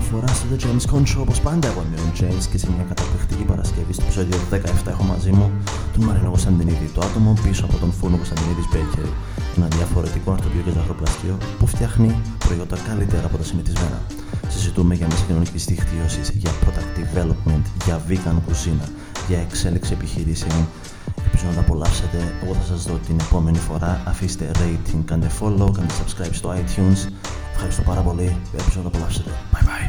φορά στο The James Con Show, όπως πάντα εγώ είμαι ο James και σε μια καταπληκτική Παρασκευή στο επεισόδιο 17 έχω μαζί μου τον Μαρίνο Κωνσταντινίδη, το άτομο πίσω από τον φούρνο Κωνσταντινίδης Bakery, ένα διαφορετικό αρτοπείο και ζαχαροπλαστείο που φτιάχνει προϊόντα καλύτερα από τα συνηθισμένα. Συζητούμε για μέσα κοινωνικής δικτύωσης, για product development, για vegan κουζίνα, για εξέλιξη επιχειρήσεων. Ελπίζω να τα απολαύσετε. Εγώ θα σας δω την επόμενη φορά. Αφήστε rating, κάντε follow, κάντε subscribe στο iTunes. Ευχαριστώ πάρα πολύ. Ελπίζω να τα απολαύσετε. Bye bye.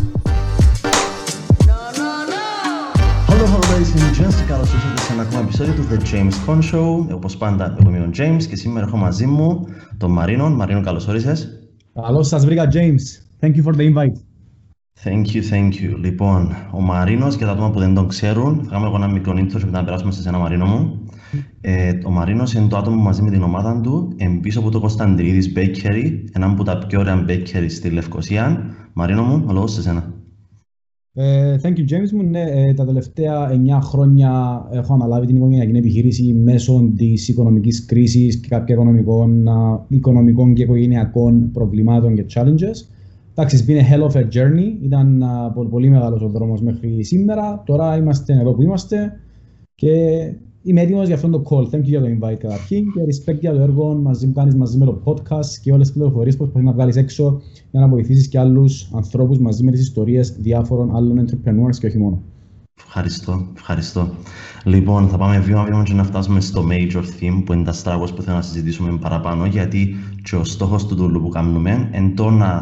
Hello ladies and gents, καλώς ήρθατε σε ένα ακόμα επεισόδιο του The James Con Show. Όπως πάντα, εγώ είμαι ο James και σήμερα έχω μαζί μου τον Μαρίνο. Μαρίνο, καλώς όρισες. Καλώς σας βρήκα, James. Thank you for the invite. Thank you. Λοιπόν, ο Μαρίνος, για τα άτομα που δεν τον ξέρουν, θα κάνουμε εγώ ένα μικρό intro και να περάσουμε σε ένα Μαρίνο μου. Ο Μαρίνος είναι το άτομο που μαζί με την ομάδα του πίσω από το Κωνσταντινίδης Bakery, ένα από τα πιο ωραία bakery στη Λευκοσία. Μαρίνο μου, ο λόγος σε εσένα. Thank you, James μου. Ναι, τα τελευταία 9 χρόνια έχω αναλάβει την οικογενειακή επιχείρηση μέσω της οικονομικής κρίσης και κάποιων οικονομικών και οικογενειακών προβλημάτων και challenges. Εντάξει, it's been a hell of a journey. Ήταν πολύ μεγάλος ο δρόμος μέχρι σήμερα. Τώρα είμαστε εδώ που είμαστε και είμαι έτοιμος για αυτόν το call. Thank you για το invite καταρχήν και respect για το έργο που κάνεις μαζί με το podcast και όλες τις πληροφορίες που προσπαθείς να βγάλεις έξω για να βοηθήσεις και άλλους ανθρώπους μαζί με τις ιστορίες διάφορων άλλων entrepreneurs και όχι μόνο. Ευχαριστώ. Λοιπόν, θα πάμε βήμα-βήμα και να φτάσουμε στο major theme που είναι τα Star Wars που θέλω να συζητήσουμε παραπάνω, γιατί και ο στόχος του τούλου που κάνουμε είναι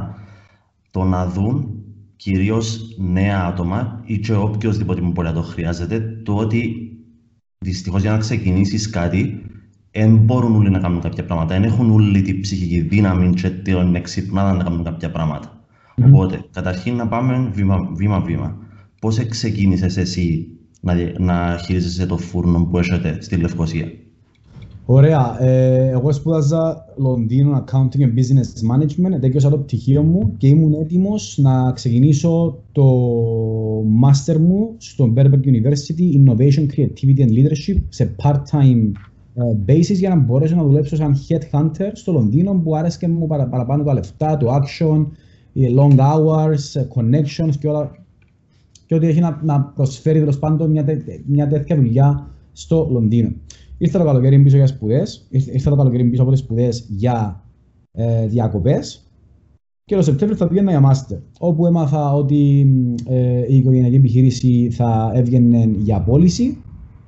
το να δουν κυρίως νέα άτομα ή και οποιοσδήποτε που μπορεί να το χρειάζεται, το ότι δυστυχώς για να ξεκινήσεις κάτι δεν μπορούν όλοι να κάνουν κάποια πράγματα, δεν έχουν όλοι την ψυχική δύναμη και την εξυπνάδα να κάνουν κάποια πράγματα. Οπότε, καταρχήν να πάμε βήμα-βήμα. Πώς ξεκίνησες εσύ να χειρίζεσαι το φούρνο που έχετε στη Λευκοσία? Ωραία. Εγώ σπούδαζα Λονδίνο Accounting and Business Management, τέλειωσα το πτυχίο μου και ήμουν έτοιμος να ξεκινήσω το Master μου στο Birkbeck University Innovation, Creativity and Leadership σε part-time basis για να μπορέσω να δουλέψω σαν headhunter στο Λονδίνο που άρεσε μου παραπάνω τα λεφτά, το action, οι long hours, connections και όλα και ό,τι έχει να προσφέρει τέλος πάντων μια τέτοια δουλειά στο Λονδίνο. Ήρθα το καλοκαίρι πίσω για σπουδές, ήρθα το καλοκαίρι πίσω από τις σπουδές για διακοπές και το Σεπτέμβριο θα πήγαινα για μάστερ, όπου έμαθα ότι η οικογενειακή επιχείρηση θα έβγαινε για πώληση,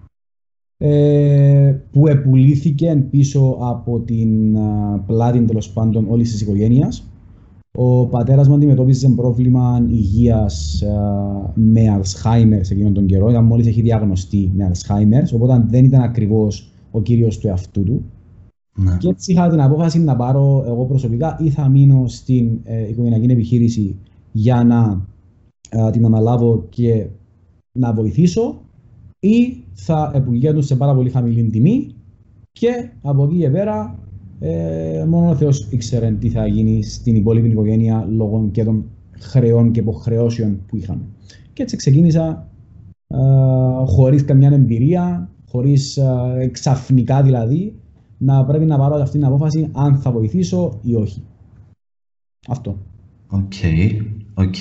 που επουλήθηκε πίσω από την πλάτη τέλος πάντων όλης της οικογένειας. Ο πατέρας μου αντιμετώπιζε πρόβλημα υγείας με Alzheimer σε εκείνον τον καιρό. Ήταν μόλις έχει διαγνωστεί με Alzheimer, οπότε δεν ήταν ακριβώς ο κύριος του εαυτού του. Ναι. Και έτσι είχα την απόφαση να πάρω εγώ προσωπικά ή θα μείνω στην οικογενειακή επιχείρηση για να την αναλάβω και να βοηθήσω, ή θα επουλγέντουν σε πάρα πολύ χαμηλή τιμή και από εκεί και πέρα μόνο ο Θεός ήξερε τι θα γίνει στην υπόλοιπη οικογένεια λόγω και των χρεών και υποχρεώσεων που είχαμε. Και έτσι ξεκίνησα χωρίς καμιά εμπειρία, χωρίς ξαφνικά δηλαδή, να πρέπει να πάρω αυτή την απόφαση αν θα βοηθήσω ή όχι. Αυτό. Οκ.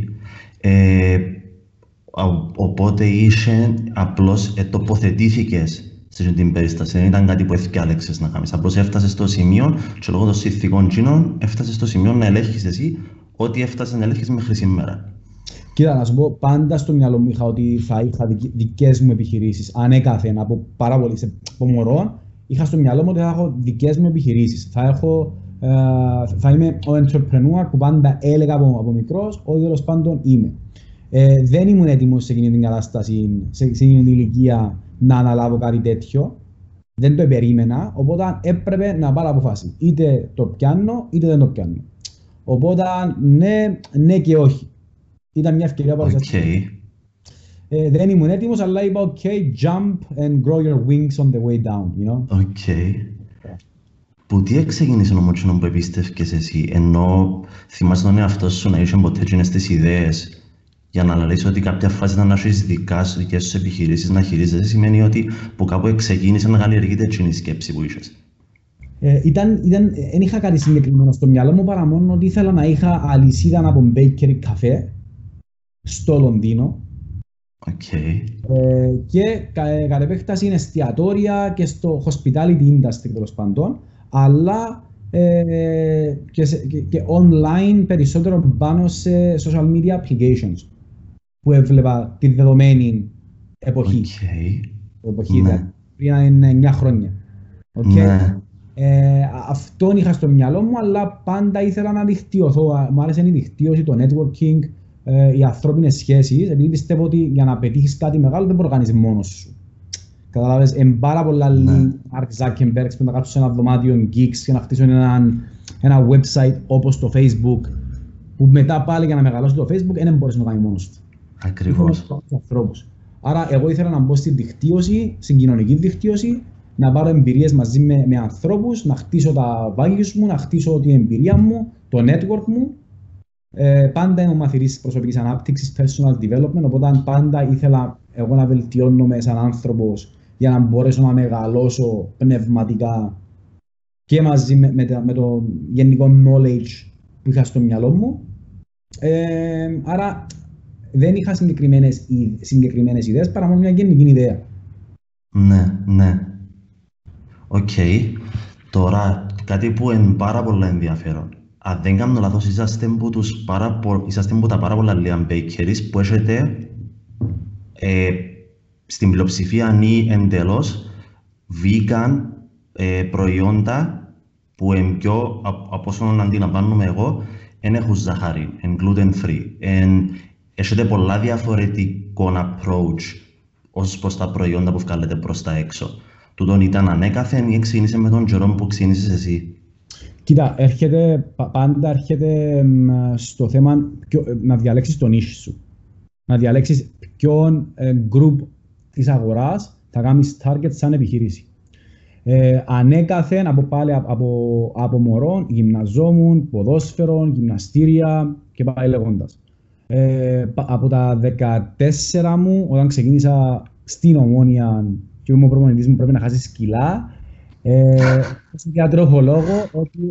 Οπότε είσαι απλώς τοποθετήθηκες σε την περίσταση, δεν ήταν κάτι που έφτιαξες να κάνεις. Απλώς έφτασες στο σημείο και λόγω των συνθηκών κοινών έφτασες στο σημείο να ελέγχεις εσύ ό,τι έφτασες να ελέγχεις μέχρι σήμερα. Κοίτα, να σου πω, πάντα στο μυαλό μου είχα ότι θα είχα δικές μου επιχειρήσεις. Ανέκαθεν από πάρα πολύ από μωρό, είχα στο μυαλό μου ότι θα έχω δικές μου επιχειρήσεις. Θα είμαι ο entrepreneur που πάντα έλεγα από μικρός, ότι τέλος πάντων είμαι. Δεν ήμουν έτοιμος σε εκείνη την κατάσταση, σε εκείνη την ηλικία, να αναλάβω κάτι τέτοιο. Δεν το περίμενα, οπότε έπρεπε να πάρω αποφάση. Είτε το πιάνω, είτε δεν το πιάνω. Οπότε ναι και όχι. Ήταν μια ευκαιρία παρουσιαστική. Δεν ήμουν έτοιμος, αλλά είπα jump and grow your wings on the way down, you know. Που τι ξεκίνησε όμως που επίστευκες εσύ, ενώ θυμάσαι τον εαυτό σου να είσαι ποτέ στις ιδέες για να αναλύσεις ότι κάποια φάση ήταν να έχεις δικές σου επιχειρήσεις να χειρίζεσαι, σημαίνει ότι που κάπου ξεκίνησε να καλλιεργείται εκείνη η σκέψη που είχες. Δεν είχα κάτι συγκεκριμένο στο μυαλό μου παρά μόνο ότι ήθελα να είχα αλυσίδα από bakery καφέ στο Λονδίνο. Okay. Και κατ' επέκταση είναι εστιατόρια και στο hospitality industry τέλος πάντων, αλλά και online περισσότερο πάνω σε social media applications που έβλεπα τη δεδομένη εποχή. Ναι. Πριν 9 χρόνια. Ναι. Αυτόν είχα στο μυαλό μου, αλλά πάντα ήθελα να δικτυωθώ. Μου άρεσε η δικτύωση, το networking, οι ανθρώπινες σχέσεις, επειδή πιστεύω ότι για να πετύχεις κάτι μεγάλο δεν μπορεί να κάνεις μόνος σου. Καταλάβες, πάρα πολλά λίγοι Mark Zuckerberg που να κάτσουν σε ένα δωμάτιο geeks και να χτίσουν ένα website όπως το Facebook, που μετά πάλι για να μεγαλώσει το Facebook δεν μπορείς να το κάνει μόνος του. Ακριβώς. Άρα εγώ ήθελα να μπω στη δικτύωση, στην κοινωνική δικτύωση, να πάρω εμπειρίες μαζί με ανθρώπους, να χτίσω τα values μου, να χτίσω την εμπειρία μου, το network μου. Πάντα είμαι μαθητής προσωπικής ανάπτυξης, personal development, οπότε πάντα ήθελα εγώ να βελτιώνομαι σαν άνθρωπος για να μπορέσω να μεγαλώσω πνευματικά και μαζί με το γενικό knowledge που είχα στο μυαλό μου. Άρα δεν είχα συγκεκριμένες ιδέες, παρά μόνο μια γενική ιδέα. Ναι, ναι. Οκ. Τώρα, κάτι που είναι πάρα πολύ ενδιαφέρον. Αν δεν κάνω λάθος, είσαστε από τα πάρα πολλά λίγα bakeries που έχετε στην πλειοψηφία ή εντελώς vegan προϊόντα που πιο, από όσο αντιλαμβάνομαι εγώ, δεν έχουν ζάχαρη, είναι gluten free. Έχετε πολλά διαφορετικό approach ως προς τα προϊόντα που βγάλετε προς τα έξω. Τούτον ήταν ανέκαθεν ή ξεκίνησε με τον καιρό που ξεκίνησες εσύ? Κοίτα, πάντα έρχεται στο θέμα να διαλέξεις τον niche σου. Να διαλέξεις ποιον group της αγοράς θα κάνεις target σαν επιχείρηση. Ανέκαθεν από μωρών, γυμναζόμουν, ποδόσφαιρο, γυμναστήρια και πάει λέγοντας. Από τα 14 μου, όταν ξεκίνησα στην Ομόνια και ο προπονητής μου πρέπει να χάσει κιλά, στον διατροφολόγο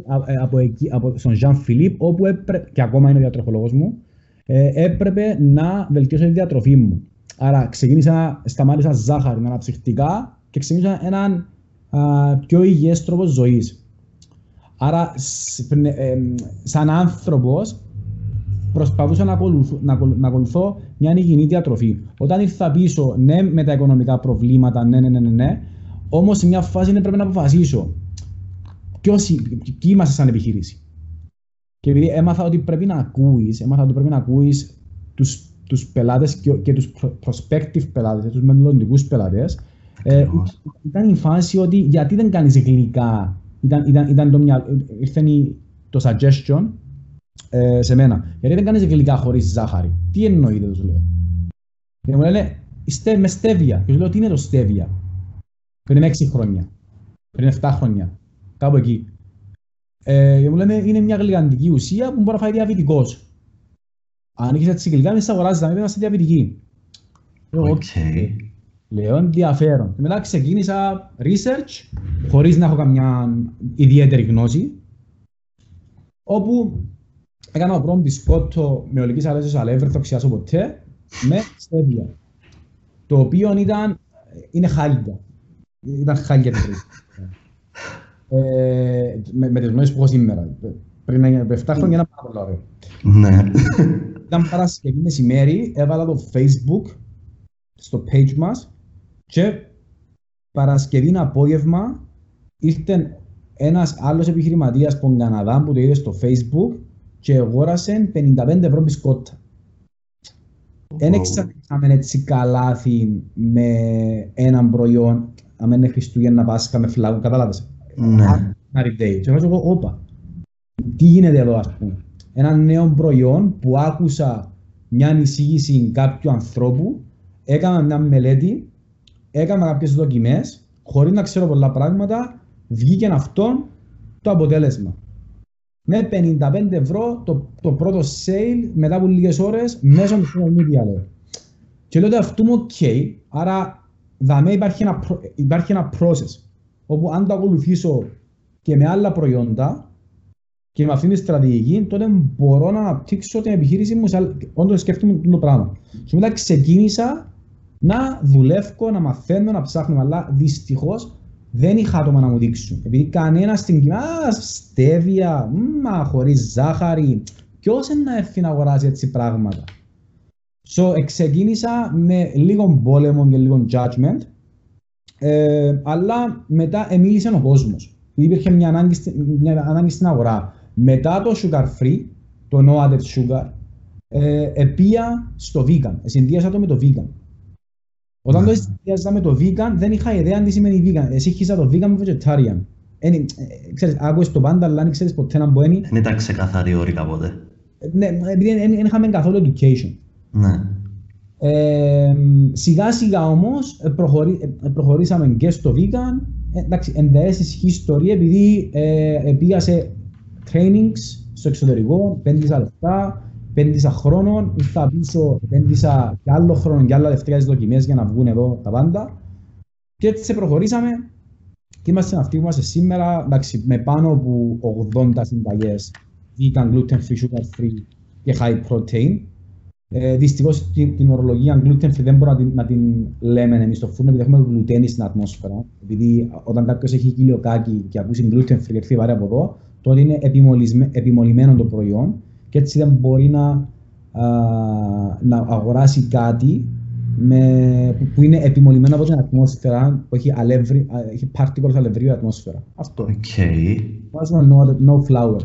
στον Ζαν Φιλίπ, όπου και ακόμα είναι ο διατροφολόγος μου, έπρεπε να βελτιώσω τη διατροφή μου. Άρα σταμάτησα ζάχαρη, αναψυκτικά και ξεκίνησα έναν πιο υγιές τρόπο ζωής. Άρα, σαν άνθρωπος, προσπαθούσα να ακολουθώ μια υγιεινή διατροφή. Όταν ήρθα πίσω, ναι, με τα οικονομικά προβλήματα, ναι, όμως σε μια φάση πρέπει να αποφασίσω ποιοι είμαστε σαν επιχείρηση. Και επειδή έμαθα ότι πρέπει να ακούεις τους πελάτες και τους prospective πελάτες, τους μελλοντικούς πελάτες, ήταν η φάση ότι γιατί δεν κάνεις γλυκά, ήρθε το suggestion σε μένα. Γιατί δεν κάνεις γλυκά χωρίς ζάχαρη? Τι εννοείται, τους λέω. Και μου λένε, με στέβια. Και τους λέω, τι είναι το στέβια? Πριν 6 χρόνια, πριν 7 χρόνια, κάπου εκεί. Και μου λένε, είναι μια γλυκαντική ουσία που μπορεί να φάει διαβητικός. Αν έχεις έτσι γλυκά, μην αγοράζεις, να μην είμαστε διαβητικοί. Λέω, ενδιαφέρον. Και μετά ξεκίνησα research, χωρίς να έχω καμιά ιδιαίτερη γνώση, όπου έκανα το πρώτο μπισκότο με ολικής αλέσεως αλεύρι, το ξιάσω ποτέ, με στέβια. Το οποίο είναι χάλια. Ήταν χάλια την τρίτη. Με τις γνώσεις που έχω σήμερα. Πριν 7 χρόνια ήταν πάρα πολύ ωραίο. Ναι. Ήταν Παρασκευή μεσημέρι, έβαλα το Facebook στο page μας και Παρασκευή απόγευμα ήρθε ένας άλλος επιχειρηματίας από τον Καναδά που το είδε στο Facebook και αγόρασε 55 ευρώ μπισκότα. Δεν εξαρτήσαμε έτσι καλάθι με έναν προϊόν, αν είναι Χριστούγεννα, Πάσχα, με φλάγου, κατάλαβες. Ναι. Και εγώ, όπα, τι γίνεται εδώ, ας πούμε. Ένα νέο προϊόν που άκουσα μια εισήγηση κάποιου ανθρώπου, έκανα μια μελέτη, έκανα κάποιες δοκιμές, χωρίς να ξέρω πολλά πράγματα, βγήκε αυτό το αποτέλεσμα. Με 55 ευρώ το πρώτο sale μετά από λίγες ώρες μέσω του social media, λέω. Και λέω ότι αυτό μου ok, άρα δαμέ υπάρχει ένα process, όπου αν το ακολουθήσω και με άλλα προϊόντα, και με αυτήν τη στρατηγική, τότε μπορώ να αναπτύξω την επιχείρηση μου. Όντως σκέφτομαι το πράγμα. Και μετά ξεκίνησα να δουλεύω, να μαθαίνω, να ψάχνω, αλλά δυστυχώς δεν είχα άτομα να μου δείξουν. Επειδή κανένα στην κοινωνία, στέβια, χωρίς ζάχαρη, ποιος είναι να έρθει να αγοράσει έτσι πράγματα. Ξεκίνησα με λίγο πόλεμο και λίγο judgment, αλλά μετά μίλησε ο κόσμος. Υπήρχε μια ανάγκη στην αγορά. Μετά το sugar free, το no added sugar, επία στο vegan. Συνδύασα το με το vegan. Όταν το συνδύαζα με το vegan, δεν είχα ιδέα αν τι σημαίνει vegan. Εσύχησα το vegan με vegetarian. Ξέρεις, άκουες το πάντα, αλλά δεν ξέρεις ποτέ να μπορεί. Δεν ήταν ξεκαθαρή όρη κάποτε. Ναι, επειδή δεν είχαμε καθόλου education. Ναι. Σιγά σιγά όμως προχωρήσαμε και στο vegan. Εντάξει, ενδέσεις history, επειδή πήγα σε trainings στο εξωτερικό, πέντησα λεφτά, πέντησα χρόνων, ήρθα πίσω, πέντησα και άλλο χρόνο και άλλα λεφτά τις δοκιμές για να βγουν εδώ τα πάντα. Και έτσι προχωρήσαμε και είμαστε αυτοί που είμαστε σήμερα, εντάξει, με πάνω από 80 συνταγές vegan, gluten free, sugar free και high protein. Δυστυχώς την ορολογία gluten free δεν μπορούμε να την λέμε εμείς στο φούρνο, επειδή έχουμε γλουτένι στην ατμόσφαιρα. Επειδή όταν κάποιος έχει κοιλιοκάκι και ακούσει gluten free και έρθει βάρη από εδώ, τότε είναι επιμολυμένο το προϊόν και έτσι δεν μπορεί να αγοράσει κάτι που είναι επιμολυμένο από την ατμόσφαιρα, που έχει particles αλευρίου η ατμόσφαιρα. Αυτό. Βάζουμε no flour.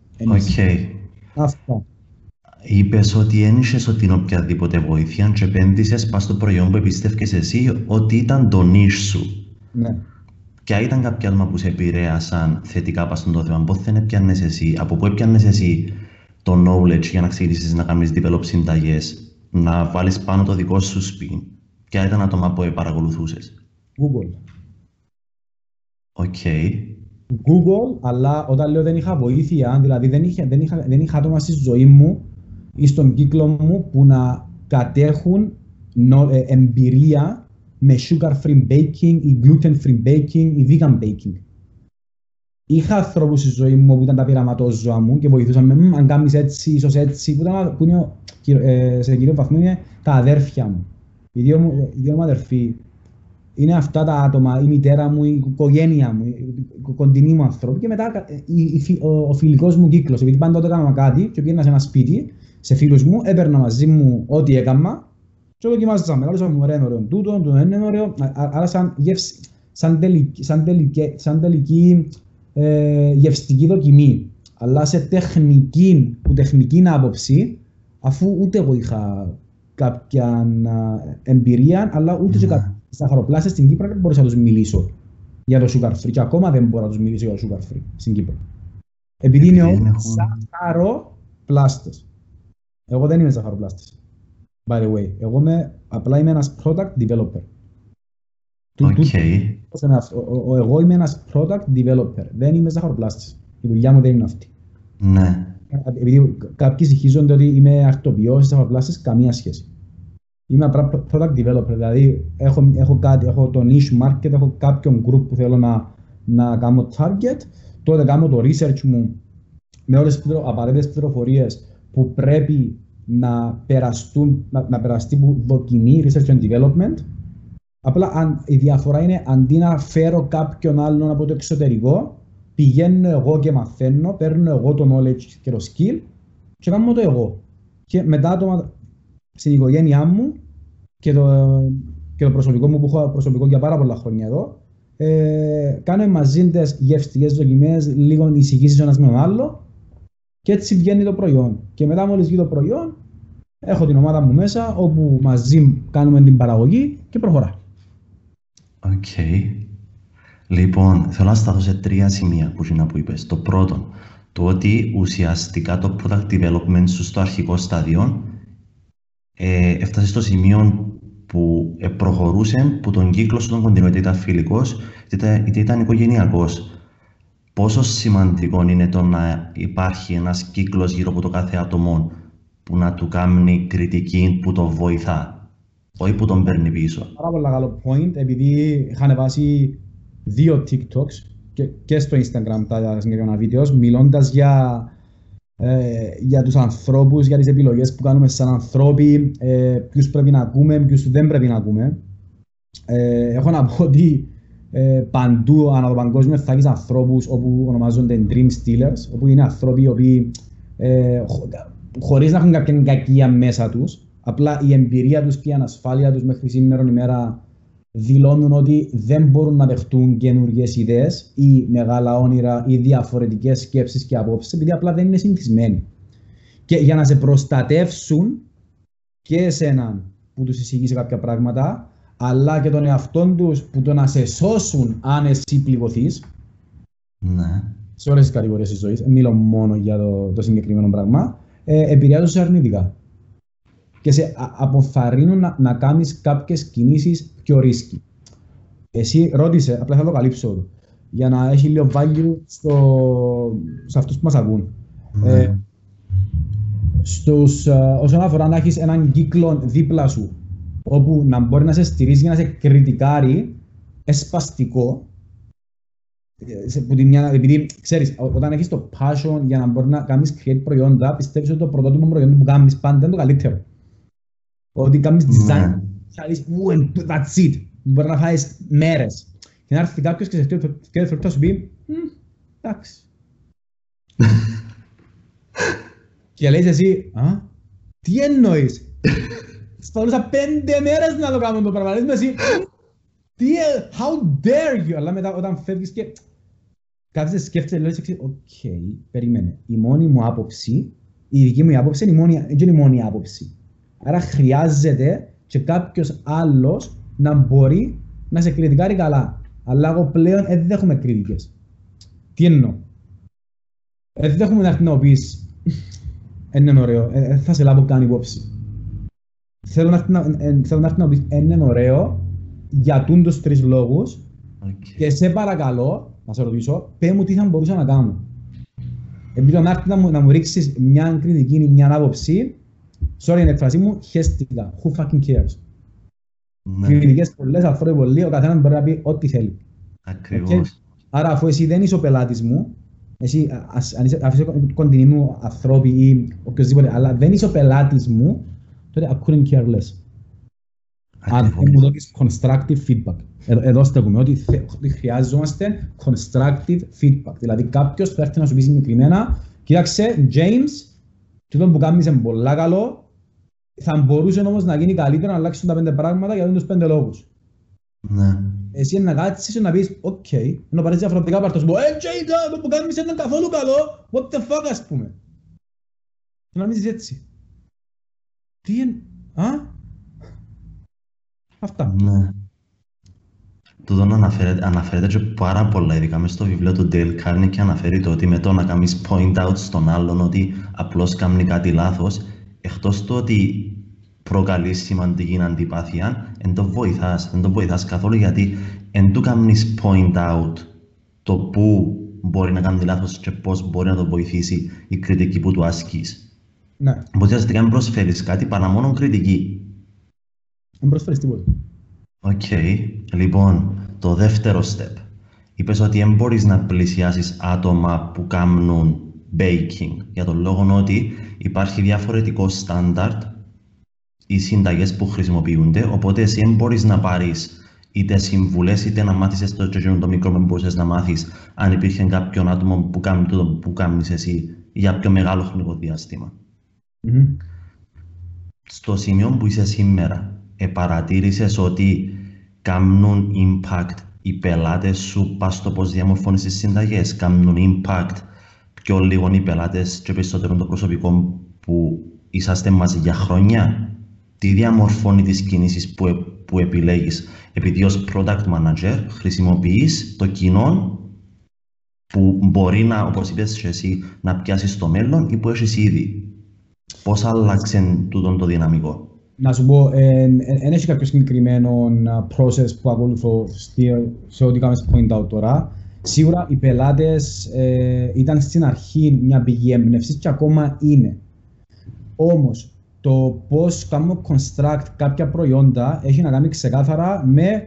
Αυτό. Είπες ότι ένιξες την οποιαδήποτε βοήθεια και επένδυσες πας στο προϊόν που εμπιστεύκες εσύ ότι ήταν το niche σου. Ναι. Ποια ήταν κάποια άτομα που σε επηρέασαν θετικά πας στον το θέμα, πώς δεν έπιανες εσύ, από πού έπιανες εσύ το knowledge για να ξεκινήσεις να κάνεις develop συνταγές, να βάλεις πάνω το δικό σου spin. Ποια ήταν άτομα που παρακολουθούσες? Google. Okay. Google, αλλά όταν λέω δεν είχα βοήθεια, δηλαδή δεν είχα άτομα στη ζωή μου ή στον κύκλο μου που να κατέχουν εμπειρία με sugar-free baking ή gluten-free baking ή vegan baking. Είχα ανθρώπους στη ζωή μου που ήταν τα πειραματόζωα μου και βοηθούσαν με αν κάνεις έτσι, ίσως έτσι, που είναι σε κύριο βαθμό είναι τα αδέρφια μου. Οι δύο μου αδερφοί είναι αυτά τα άτομα, η μητέρα μου, η οικογένεια μου, η κοντινή μου ανθρώπη και μετά ο φιλικός μου κύκλος. Επειδή πάντα όταν έκανα κάτι και πήγαινα σε ένα σπίτι, σε φίλους μου, έπαιρνα μαζί μου ό,τι έκανα και δοκιμάζα. Μεγάλωσα μου ωραίο τούτο, το είναι ωραίο. Άρα σαν τελική γευστική δοκιμή. Αλλά σε τεχνική άποψη, αφού ούτε εγώ είχα κάποια εμπειρία, αλλά ούτε και κάποια ζαχαροπλάστες στην Κύπρο δεν μπορούσα να τους μιλήσω για το sugar free και ακόμα δεν μπορώ να τους μιλήσω για το sugar free στην Κύπρο. Επειδή είναι όλοι ζαχαροπλάστες. Εγώ δεν είμαι ζαχαροπλάστης. By the way, απλά είμαι ένας product developer. Εγώ είμαι ένας product developer. Δεν είμαι ζαχαροπλάστης. Η δουλειά μου δεν είναι αυτή. Ναι. Επειδή κάποιοι συγχύζονται ότι είμαι ακτοποιός, ζαχαροπλάστης, καμία σχέση. Είμαι απλά product developer, δηλαδή έχω το niche market, έχω κάποιον group που θέλω να κάνω target, τότε κάνω το research μου με όλες τις απαραίτητες πληροφορίες που πρέπει να περαστεί που δοκιμή, research and development. Απλά η διαφορά είναι αντί να φέρω κάποιον άλλον από το εξωτερικό, πηγαίνω εγώ και μαθαίνω, παίρνω εγώ το knowledge και το skill και κάνω το εγώ. Και μετά στην οικογένειά μου και το προσωπικό μου που έχω προσωπικό για πάρα πολλά χρόνια εδώ, κάνω μαζί τις γευστικές δοκιμές, λίγο εισηγήσεις ο ένας με τον άλλο και έτσι βγαίνει το προϊόν. Και μετά μόλις βγει το προϊόν, έχω την ομάδα μου μέσα όπου μαζί κάνουμε την παραγωγή και προχωρά. Οκ. Λοιπόν, θέλω να σταθώ σε 3 σημεία που είπες. Το πρώτο, το ότι ουσιαστικά το product development σου στο αρχικό στάδιο έφτασε στο σημείο που προχωρούσε, που τον κύκλο σου τον κοντινό, είτε ήταν φιλικός, είτε ήταν οικογενειακός. Πόσο σημαντικό είναι το να υπάρχει ένας κύκλος γύρω από το κάθε άτομο που να του κάνει κριτική, που το βοηθά, όχι που τον παίρνει πίσω. Πάρα πολύ καλό point, επειδή είχα ανεβάσει 2 TikToks και στο Instagram τα συγκεκριμένα βίντεο, μιλώντας για τους ανθρώπους, για τις επιλογές που κάνουμε σαν ανθρώποι, ποιους πρέπει να ακούμε, ποιους δεν πρέπει να ακούμε. Έχω να πω ότι παντού ανά το παγκόσμιο θα έχεις ανθρώπους όπου ονομάζονται Dream Stealers, όπου είναι άνθρωποι οι οποίοι χωρίς να έχουν κάποια κακία μέσα τους, απλά η εμπειρία τους και η ανασφάλεια τους μέχρι σήμερα ημέρα δηλώνουν ότι δεν μπορούν να δεχτούν καινούργιες ιδέες ή μεγάλα όνειρα ή διαφορετικές σκέψεις και απόψεις, επειδή απλά δεν είναι συνηθισμένοι. Και για να σε προστατεύσουν και εσέναν που τους εισηγείς κάποια πράγματα, αλλά και τον εαυτόν τους που το να σε σώσουν αν εσύ πληγωθείς, Ναι. σε όλες τις κατηγορίες της ζωής, μιλώ μόνο για το συγκεκριμένο πράγμα, επηρεάζουν σε αρνητικά. Και σε αποθαρρύνουν να κάνεις κάποιες κινήσεις πιο ρίσκι. Εσύ ρώτησε, απλά θα το καλύψω, για να έχει λίγο value σε αυτούς που μας ακούν. Ναι. Όσον αφορά να έχεις έναν κύκλο δίπλα σου, όπου να μπορεί να σε στηρίζει για να σε κριτικάρει, εσπαστικό, επειδή ξέρεις, όταν έχεις το passion για να μπορεί να κάνεις create προϊόντα, πιστεύεις ότι το πρωτότυπο προϊόν που κάνεις πάντα είναι το καλύτερο. Ότι κάνεις design, θα λες, that's it, μπορεί να φάεις μέρες. Και να έρθει κάποιος και σε αυτό θα σου πει, εντάξει. Και λέει εσύ, τι εννοείς? Σπαλούσα 5 μέρες να το κάνω το πράγμα. Λες με εσύ, how dare you? Αλλά μετά όταν φεύγεις και κάθεσαι σκέφτεσαι, λες, οκ, περίμενε. Η μόνη μου άποψη, η δική μου άποψη είναι η μόνη άποψη. Άρα χρειάζεται και κάποιος άλλος να μπορεί να σε κριτικάρει καλά. Αλλά εγώ πλέον δεν δέχομαι κριτικές. Τι εννοώ? Δεν δέχομαι να έρθει να πεις, είναι ωραίο, θα σε λάβω καν υπόψη. Θέλω να έρθει να πεις, είναι ωραίο για τους 3 λόγους και σε παρακαλώ, να σε ρωτήσω, πέ μου τι θα μπορούσα να κάνω. Επειδή να έρθει να μου ρίξεις μια κριτική ή μια άποψη, sorry είναι εκφρασή μου, χέστηκα. Who fucking cares? Κριτικές πολλές, ανθρώποι πολλοί, ο καθένας μπορεί να πει ό,τι θέλει. Ακριβώς. Άρα αφού εσύ δεν είσαι ο πελάτης μου, εσύ αν είσαι κοντινή μου ανθρώποι ή οποιοσδήποτε, αλλά δεν είσαι ο πελάτης μου, τότε I couldn't care less. Αν μου δώσεις constructive feedback. Εδώ στέκουμε ότι χρειάζομαστε constructive feedback. Δηλαδή κάποιος θα έρθει να σου πει συγκεκριμένα, κοίταξε, James, τούτο που κάνεις είναι πολλά καλό, θα μπορούσε όμως να γίνει καλύτερο να αλλάξουν τα 5 πράγματα για τους 5 λόγους. Ναι. Εσύ να κάτσεις και να πεις, οκ, ενώ πάρεις διαφορετικά πάρτος που James, το που κάνεις είναι καθόλου καλό, what the fuck, ας πούμε. Και να μην είσαι έτσι. Τι είναι, αυτά. Ναι. Τούτο αναφέρεται και πάρα πολλά, ειδικά μες στο βιβλίο του Dale Carnegie, και αναφέρει το ότι με το να κάνεις point out στον άλλον ότι απλώς κάνει κάτι λάθος, εκτός του ότι προκαλεί σημαντική αντιπάθεια, δεν το βοηθάς καθόλου, γιατί δεν του κάνεις point out το πού μπορεί να κάνει λάθος και πώς μπορεί να το βοηθήσει η κριτική που του ασκείς. Ναι. Οπότε ουσιαστικά δεν προσφέρεις κάτι παρά μόνο κριτική. Δεν προσφέρεις τίποτα. Οκ. Λοιπόν, το δεύτερο step. Είπες ότι δεν μπορείς να πλησιάσεις άτομα που κάνουν baking, για τον λόγο ότι υπάρχει διαφορετικό στάνταρτ οι συνταγές που χρησιμοποιούνται, οπότε εσύ δεν μπορείς να πάρεις είτε συμβουλές είτε να μάθεις το μικρό που μπορείς να μάθεις αν υπήρχε κάποιον άτομο που κάνει το που κάνεις εσύ για πιο μεγάλο χρονικό διάστημα. Στο σημείο που είσαι σήμερα, παρατήρησες ότι κάνουν impact οι πελάτες σου πας στο πώς διαμορφώνεις τις συνταγές, κάνουν impact πιο λίγο οι πελάτες και περισσότερο το προσωπικό που είσαστε μαζί για χρόνια? Τι διαμορφώνει τις κινήσεις που επιλέγεις? Επειδή ως product manager χρησιμοποιείς το κοινό που μπορεί να, όπως είπες και εσύ, να πιάσεις στο μέλλον ή που έχεις ήδη. Πώς άλλαξε τούτο το δυναμικό? Να σου πω, δεν έχει κάποιο συγκεκριμένο process που ακολουθώ σε ό,τι κάνεις point out τώρα. Σίγουρα οι πελάτες ήταν στην αρχή μια πηγή έμπνευσης και ακόμα είναι. Όμως, το πώς κάνουμε construct κάποια προϊόντα έχει να κάνει ξεκάθαρα με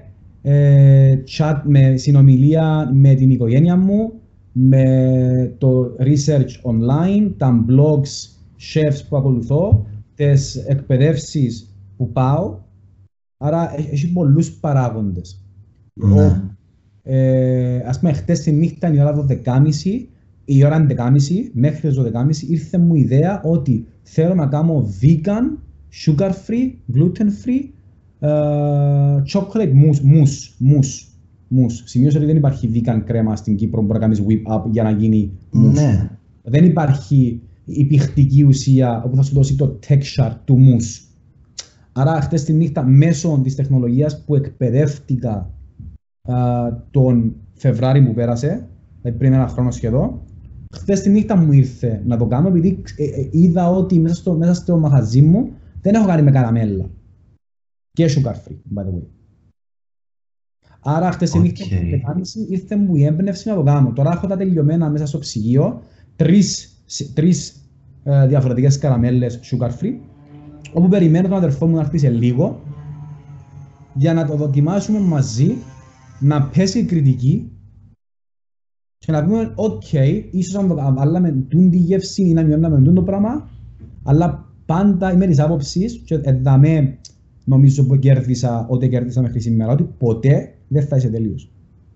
chat, με συνομιλία με την οικογένεια μου, με το research online, τα blogs, chefs που ακολουθώ, τις εκπαιδεύσεις που πάω. Άρα έχει πολλούς παράγοντες. Ναι. Ας πούμε, χτες τη νύχτα η ώρα 12.30, η ώρα 11.30, μέχρι τις 12.30 ήρθε μου η ιδέα ότι θέλω να κάνω vegan, sugar free, gluten free, chocolate mousse. Σημείωσα ότι δεν υπάρχει vegan κρέμα στην Κύπρο που μπορεί να κάνεις whip up για να γίνει mousse. Ναι. Δεν υπάρχει η πηχτική ουσία που θα σου δώσει το texture του mousse. Άρα χτες τη νύχτα μέσω της τεχνολογίας που εκπαιδεύτηκα τον Φεβράρι που πέρασε, δηλαδή πριν ένα χρόνο σχεδόν, χτες τη νύχτα μου ήρθε να το κάνω επειδή είδα ότι μέσα στο μαγαζί μου δεν έχω κάνει με καραμέλα. Και sugar free, by the way. Άρα χτες τη νύχτα ήρθε μου η έμπνευση να το κάνω. Τώρα έχω τα τελειωμένα μέσα στο ψυγείο, τρεις διαφορετικές καραμέλες sugar free, όπου περιμένω τον αδερφό μου να έρθει σε λίγο για να το δοκιμάσουμε μαζί, να πέσει η κριτική και να πούμε ok, ίσως αν το βάλαμε τη γεύση ή να μειώναμε το πράγμα, αλλά πάντα είμαι της άποψης και εδαμέ νομίζω που κέρδισα ό,τι κέρδισα μέχρι σήμερα, ότι ποτέ δεν θα είσαι τελείως.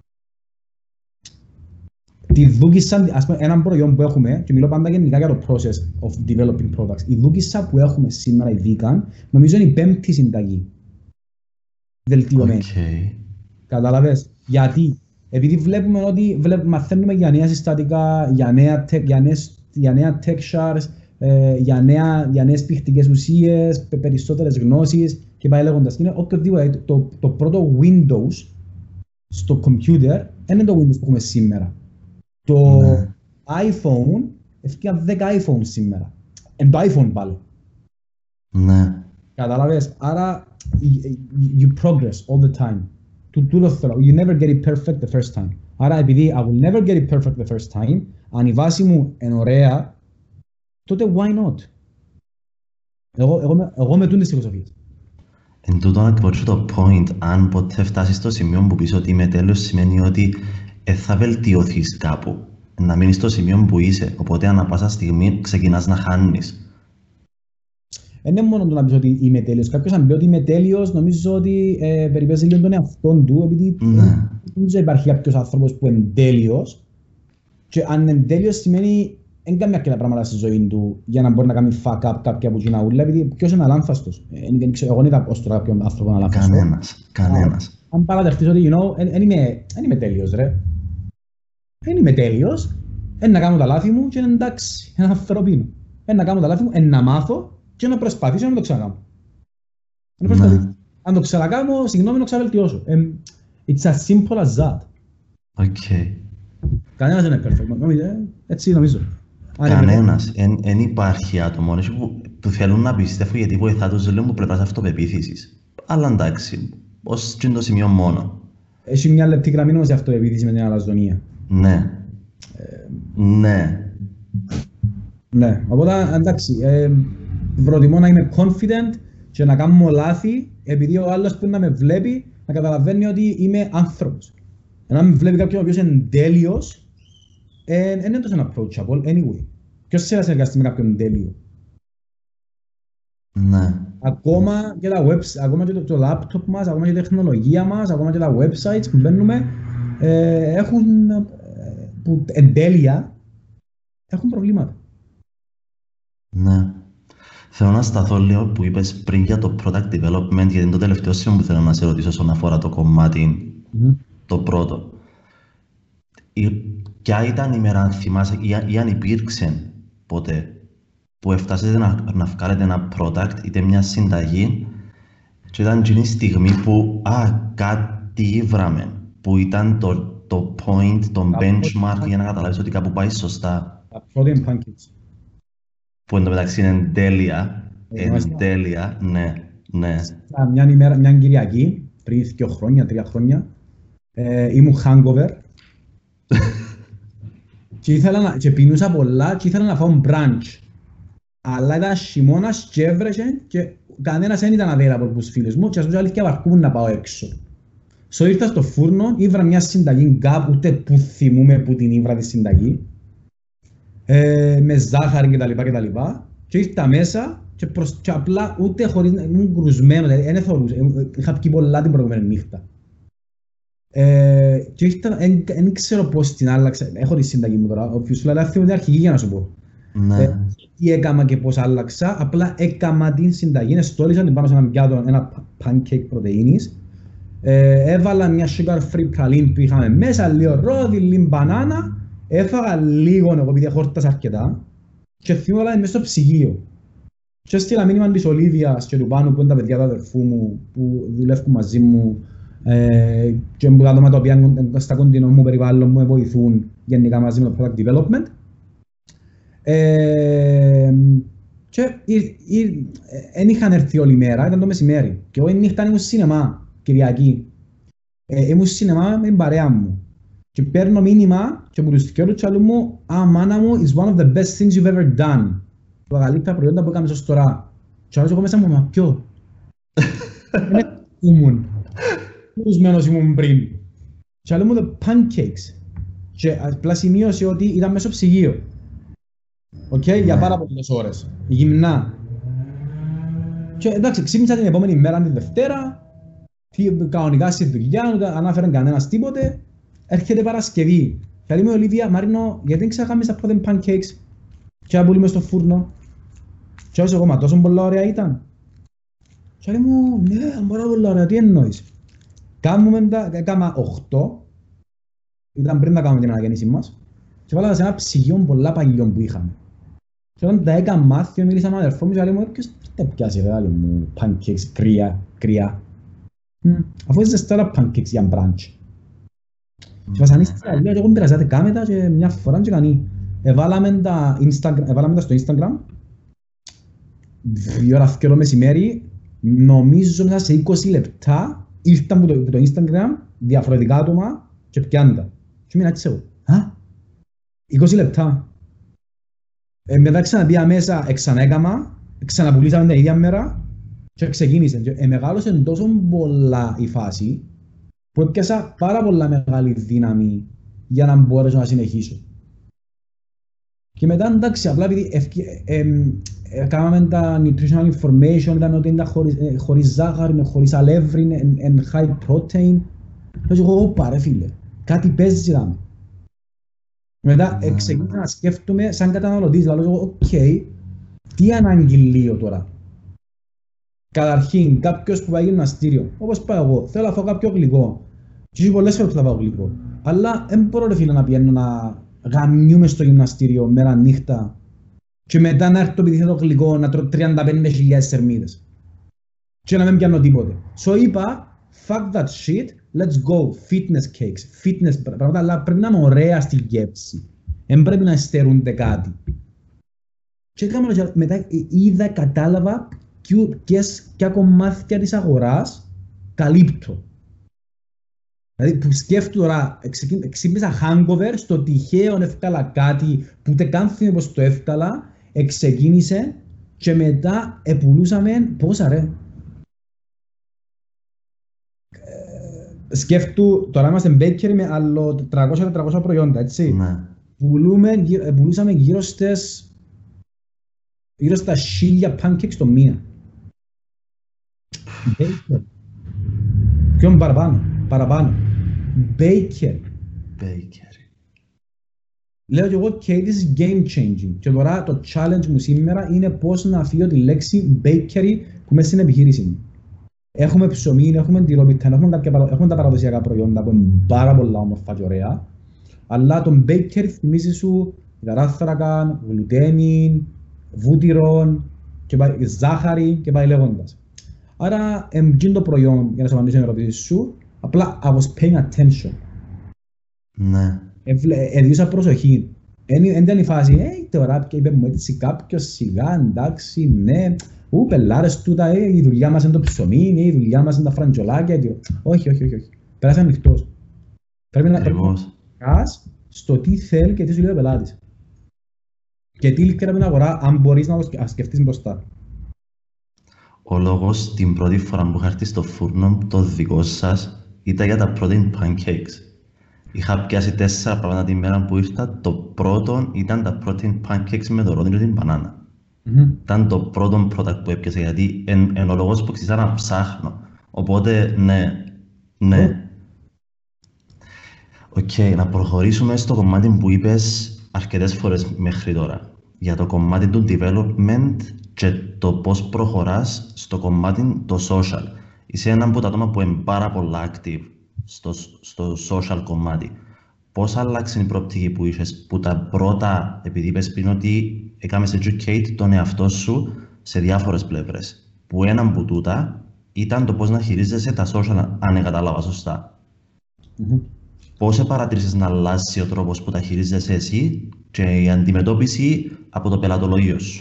Τη δούκισσα, ας πούμε, έναν προϊόν που έχουμε, και μιλώ πάντα γενικά για το process of developing products, η δούκισσα που έχουμε σήμερα, η vegan, νομίζω είναι η 5η συνταγή. Βελτιωμένη. Κατάλαβες. Γιατί? Επειδή βλέπουμε ότι μαθαίνουμε για νέα συστατικά, για νέα textures, για νέες πηχτικές ουσίες, περισσότερες γνώσεις και πάει λέγοντας. Είναι οποιοδήποτε το πρώτο Windows στο computer είναι το Windows που έχουμε σήμερα. Το iPhone, έφυγαν 10 iPhone σήμερα. Εν το iPhone πάλι. Ναι. Κατάλαβες. Άρα, you progress all the time. Τούτο θέλω. You never get it perfect the first time. Άρα, επειδή I will never get it perfect the first time, αν η βάση μου είναι ωραία, τότε why not. Εγώ με τούντες φιλοσοφίες. Εν τούτο ακριβώς το point, αν ποτέ φτάσεις στο σημείο που πεις ότι είμαι τέλειος, σημαίνει ότι θα βελτιωθείς κάπου. Να μείνεις στο σημείο που είσαι. Οπότε, ανά πάσα στιγμή ξεκινάς να χάνεις. Δεν είναι μόνο το να πεις ότι είμαι τέλειος. Κάποιος αν πει ότι είμαι τέλειος, νομίζω ότι περιπέζει λίγο τον εαυτόν του, επειδή νομίζω υπάρχει κάποιος άνθρωπος που είναι τέλειος. Και αν είναι τέλειος σημαίνει δεν κάνει αρκετά πράγματα στη ζωή του για να μπορεί να κάνει fuck up κάποια από κοινά ούλα, επειδή ποιος είναι αλάνθαστος. Εγώ δεν είδα ως τώρα κάποιον άνθρωπο να αλάνθαστο. Κανένας. Αν παραδεχτείς ότι δεν είμαι τέλειος, ρε. Δεν είμαι τέλειος. Να κάνω τα λάθη μου και είναι εντάξει, είναι ανθρωπίνο. Να κάνω τα λάθη μου, να μάθω και να προσπαθήσω να το ξανακάνω. Αν το ξανακάνω, συγγνώμη, να ξαβελτιώσω. It's as simple as that. Κανένας δεν είναι perfect. Έτσι νομίζω. Κανένας. Εν υπάρχει άτομο που θέλουν να πιστεύω γιατί βοηθά τους λίγο από πλευράς αυτοπεποίθησης. Αλλά εντάξει, ως και το σημείο μόνο. Έχει μια λεπτή γραμμή όμως η αυτοπεποίθηση με την αλαζονία. Ναι, οπότε εντάξει, προτιμώ να είμαι confident και να κάνω λάθη, επειδή ο άλλος που να με βλέπει να καταλαβαίνει ότι είμαι άνθρωπος. Να με βλέπει κάποιον ο οποίος είναι τέλειος, είναι τόσο approachable anyway. Ποιος θέλει να συνεργαστεί με κάποιον τέλειο. Ναι. Ακόμα και τα websites, ακόμα και το laptop μας, ακόμα και η τεχνολογία μας, ακόμα και τα websites που μπαίνουμε, έχουν που εν τέλεια έχουν προβλήματα. Ναι. Θέλω να σταθώ λίγο που είπες πριν για το product development, γιατί είναι το τελευταίο σημείο που θέλω να σε ρωτήσω όσον αφορά το κομμάτι το πρώτο. Ποια ήταν η μέρα, αν θυμάσαι, ή αν υπήρξε ποτέ, που έφτασετε να βγάλετε ένα product, είτε μια συνταγή, και ήταν εκείνη η στιγμή που κάτι βράμε, που ήταν το point, το benchmark για να καταλάβεις ότι κάπου πάει σωστά. Protein pancakes. Που εντωμεταξύ είναι τέλεια, ναι. Μια ημέρα, μια Κυριακή, πριν 2 χρόνια, 3 χρόνια, ήμουν hangover και πίνουσα πολλά και ήθελα να φάω brunch. Αλλά ήταν χειμώνας και έβρεχε και κανένας δεν ήταν available από τους φίλους μου και ας πούμε αλήθεια βαρκούμουν να πάω έξω. Ήρθα στο φούρνο, ήβρα μια συνταγή κάπου, ούτε που θυμούμε που την ήβρα τη συνταγή, με ζάχαρη κτλ. Και ήρθα μέσα και απλά ούτε χωρίς, ήμουν κρουσμένο, δηλαδή δεν θωρούσα, είχα πιει πολλά την προηγούμενη νύχτα. Και ήρθα, δεν ξέρω πώς την άλλαξα, έχω τη συνταγή μου τώρα, όποιος σου λέει, αλλά την αρχική για να σου πω. Ναι. Τι έκαμα και πώς άλλαξα, απλά έκαμα την συνταγή, στόλισα την πάνω σε ένα πιάτο, ένα pancake πρωτεΐνης, έβαλα μια sugar-free praline που είχαμε μέσα, λίγο ρόδι, λίγο μπανάνα, έφαγα λίγο εγώ επειδή χόρτασα αρκετά και θυμόμαι μέσα στο ψυγείο. Και έστειλα μήνυμα της Ολίβιας και του Πάνου που είναι τα παιδιά του αδερφού μου που δουλεύουν μαζί μου και που τα άτομα τα οποία στα κοντινό μου περιβάλλον μου βοηθούν γενικά μαζί με το product development. Και δεν είχαν έρθει όλη μέρα, ήταν το μεσημέρι και εγώ η νύχτα ήμουν σινεμά, Κυριακή. Ήμουν σινεμά με την παρέα μου και παίρνω μήνυμα και από τους δυο τους άλλους μου μάνα μου, is one of the best things you've ever done. Το καλύτερα προϊόντα που έκαμε ως τώρα. Και άλλος εγώ μέσα μου, μα ποιο? Ήμουν. Πούσμένος ήμουν πριν. Και άλλος μου the pancakes. Και απλά σημείωσε ότι ήταν μέσα στο ψυγείο. Για πάρα πολλές ώρες. Γυμνά. Και εντάξει, ξύπνησα την επόμενη μέρα, την Δευτέρα. Κανονικά στη δουλειά, δεν ανάφεραν κανένας τίποτε. Έρχεται Παρασκευή. Και λέει μου η Ολίβια, Μαρίνο, γιατί δεν ξεχάμεις τα πρώτα pancakes και να πουλούμε στο φούρνο? Και όσο εγώ, μα τόσο πολλά ωραία ήταν. Και λέει μου, ναι, πάρα πολλά ωραία, τι εννοείς? Έκανα 8, ήταν πριν να κάνουμε την αναγέννηση μας, και βάλαμε σε ένα ψυγείο πολλά παλιών που είχαμε. Και όταν τα έκανα μάθιο, μίλησα με τον αδερφό μου και λέει μου, ποιος τα πιάσει ρε, λέει μου, pancakes, κρύα. Αφού είσαι ζεστά pancakes για brunch. Και βασανίστηκα, λέω, εγώ πειραζάτε κάμετα και μια φορά και κανεί. Εβάλαμε τα στο Instagram, 2 ώρα 2 μεσημέρι, νομίζω μέσα σε 20 λεπτά ήρθαν από το Instagram διαφορετικά άτομα και πιάντα. Και μείνα έτσι εγώ, 20 λεπτά. Μετά ξαναπήγα μέσα, ξαναέκαμα, ξαναπουλήσαμε την ίδια μέρα και ξεκίνησε. Μεγάλωσε τόσο πολλά η φάση που έπιασα πάρα πολλά μεγάλη δύναμη για να μπορέσω να συνεχίσω. Και μετά εντάξει, απλά επειδή κάναμε τα nutritional information, ήταν ότι είναι χωρίς ζάχαρη, χωρίς αλεύρι, and high protein. Λέω εγώ, όπα ρε φίλε, κάτι παίζει δάμε. Μετά ξεκίνησα να σκέφτομαι σαν καταναλωτής, λέω εγώ, οκ, τι ανάγκη λίγο τώρα? Καταρχήν, κάποιος που πάει γυμναστήριο, όπως πάω εγώ, θέλω να φάω κάποιο γλυκό. Και έχει πολλές φορές που θα φάω γλυκό. Αλλά δεν μπορώ ρε φίλε να πηγαίνω να γαμιούμε στο γυμναστήριο μέρα νύχτα και μετά να έρθω επειδή θέλω γλυκό να τρώω 35.000 θερμίδες και να μην πιάνω τίποτε. So είπα, fuck that shit, let's go, fitness cakes, fitness πράγματα, αλλά πρέπει να είναι ωραία στη γεύση. Δεν πρέπει να στερούνται κάτι. Και μετά είδα, κατάλαβα ποια κομμάτια της αγοράς καλύπτω. Δηλαδή που σκέφτομαι τώρα, ξύπνησα hangover στο τυχαίο έφταλα κάτι που ούτε καν θυμάμαι πως το έφταλα, ξεκίνησε και μετά επουλούσαμε πόσα ρε. Σκέφτου, τώρα είμαστε bakery με άλλο 300-400 προϊόντα, έτσι. Ναι. Πουλούσαμε γύρω στα 1000 pancakes το μία. Baker. Ποιον παραπάνω. Baker. Λέω και εγώ, okay, this is game changing. Και τώρα το challenge μου σήμερα είναι πώς να φύγω τη λέξη bakery που μέσα στην επιχείρηση μου. Έχουμε ψωμί, έχουμε τυρόπιτα, έχουμε τα παραδοσιακά προϊόντα που είναι πάρα πολλά όμορφα και ωραία. Αλλά το bakery θυμίζει σου γαράθρακα, γλουτένι, βούτυρο, ζάχαρη και πάει λέγοντας. Άρα, είναι το προϊόν για να σου απαντήσω την ερωτήση σου. Απλά, I was paying attention. Ναι. Έδιωσα προσοχή. Εν ήταν η φάση, τώρα είπε μου έτσι κάποιος σιγά, εντάξει, ναι. Πελάρες τούτα, η δουλειά μας είναι το ψωμί, η δουλειά μας είναι τα φραντζολάκια. Όχι. Πέρασε ανοιχτός. Πρέπει να πας στο τι θέλει και τι σου λέει ο πελάτης. Και τι λύκερα με την αγορά, αν μπορείς να το σκεφτείς μπροστά. Ο λόγος την πρώτη φορά που είχα έρθει στο φούρνο, το δικό σας, ήταν για τα protein pancakes. Είχα πιάσει 4 πράγματα την μέρα που ήρθα. Το πρώτο ήταν τα protein pancakes με το ρόδινο και την μπανάνα. Ήταν το πρώτο product που έπιασα, γιατί εν ο λόγος που ξύσα να ψάχνω. Οπότε, ναι. Οκ, να προχωρήσουμε στο κομμάτι που είπες αρκετές φορές μέχρι τώρα. Για το κομμάτι του development και το πώς προχωράς στο κομμάτι το social. Είσαι ένα από τα άτομα που είναι πάρα πολλά active στο social κομμάτι. Πώς άλλαξε η προοπτική που είχες, που τα πρώτα, επειδή είπες πριν ότι έκαμες educate τον εαυτό σου σε διάφορες πλευρές. Που έναν από τούτα ήταν το πώς να χειρίζεσαι τα social, αν κατάλαβα σωστά. Πώς παρατήρησες να αλλάξει ο τρόπος που τα χειρίζεσαι εσύ και η αντιμετώπιση από το πελατολογείο σου?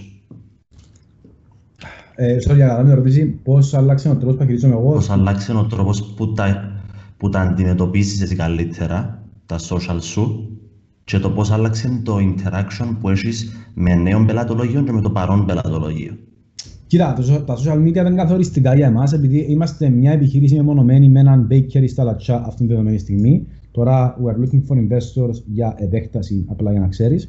Για να με ρωτήσει πώς άλλαξε ο τρόπος που χειρίζομαι εγώ. Πώς άλλαξε ο τρόπος που τα αντιμετωπίσεις εσύ καλύτερα, τα social σου, και το πώς άλλαξε το interaction που έχεις με νέων πελατολογίων και με το παρόν πελατολογίο. Κοίτα, τα social media ήταν καθοριστικά για εμάς, επειδή είμαστε μια επιχείρηση μεμονωμένη με έναν bakery στα Λατσά αυτήν την δεδομένη στιγμή. Τώρα, we are looking for investors για επέκταση, απλά για να ξέρεις.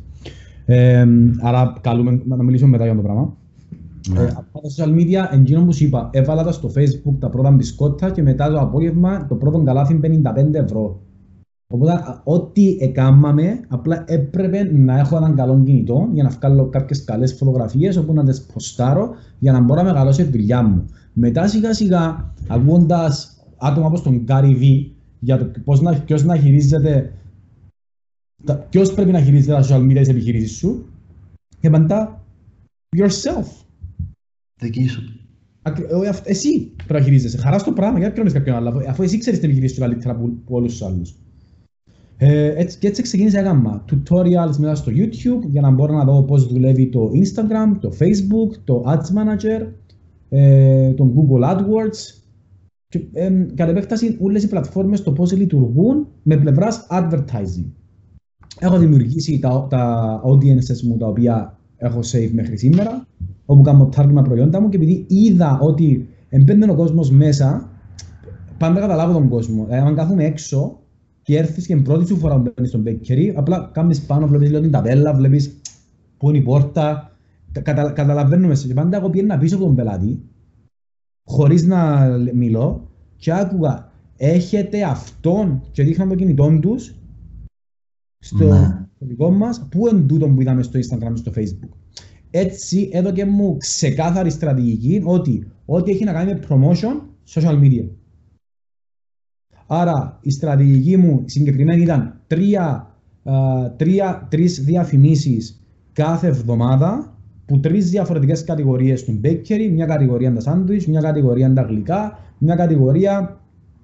Άρα, καλούμε να μιλήσουμε μετά για το πράγμα. Από τα social media, εντύνω που σου είπα, έβαλα τα στο Facebook τα πρώτα μπισκότα και μετά το απόγευμα το πρώτο καλάθι 55 ευρώ. Οπότε, ό,τι έκαναμε, απλά έπρεπε να έχω έναν καλό κινητό για να βγάλω κάποιες καλές φωτογραφίες όπου να τις ποστάρω για να μπορώ να μεγαλώσω τη δουλειά μου. Μετά, σιγά-σιγά, ακούγοντας άτομα όπως τον Gary V για το ποιος να χειρίζεται, ποιος πρέπει να χειρίζεται τα social media της επιχείρησης σου, και μετά, yourself. Δική σου. Εσύ πρέπει να χειρίζεσαι. Χαρά στο πράγμα, γιατί πληρώνεις κάποιον άλλο, αφού εσύ ξέρεις την επιχείρηση σου καλύτερα από όλους τους άλλους. Και έτσι ξεκίνησα να κάνω tutorials μετά στο YouTube για να μπορώ να δω πώς δουλεύει το Instagram, το Facebook, το Ads Manager, το Google AdWords. Και κατ' επέκταση όλες οι πλατφόρμες το πώς λειτουργούν με πλευράς advertising. Έχω δημιουργήσει τα audiences μου τα οποία έχω save μέχρι σήμερα, όπου κάνω target προϊόντα μου, και επειδή είδα ότι εμπαίνουν ο κόσμος μέσα, πάμε να καταλάβω τον κόσμο. Αν κάθομαι έξω και έρθεις και πρώτη σου φορά που μπαίνεις στον bakery, απλά κάνεις πάνω, βλέπεις την ταπέλα, βλέπεις πού είναι η πόρτα, καταλαβαίνουμε σε. Και πάντα εγώ πήγαινα πίσω από τον πελάτη, χωρίς να μιλώ, και άκουγα, έχετε αυτόν, και δείχναν το κινητό τους στο δικό μας, πού είναι τούτο που είδαμε στο Instagram, στο Facebook. Έτσι έδωκε μου ξεκάθαρη στρατηγική ότι ό,τι έχει να κάνει με promotion, social media. Άρα η στρατηγική μου συγκεκριμένη ήταν τρεις διαφημίσεις κάθε εβδομάδα, που 3 διαφορετικές κατηγορίες του bakery, μια κατηγορία τα sandwich, μια κατηγορία τα γλυκά, μια κατηγορία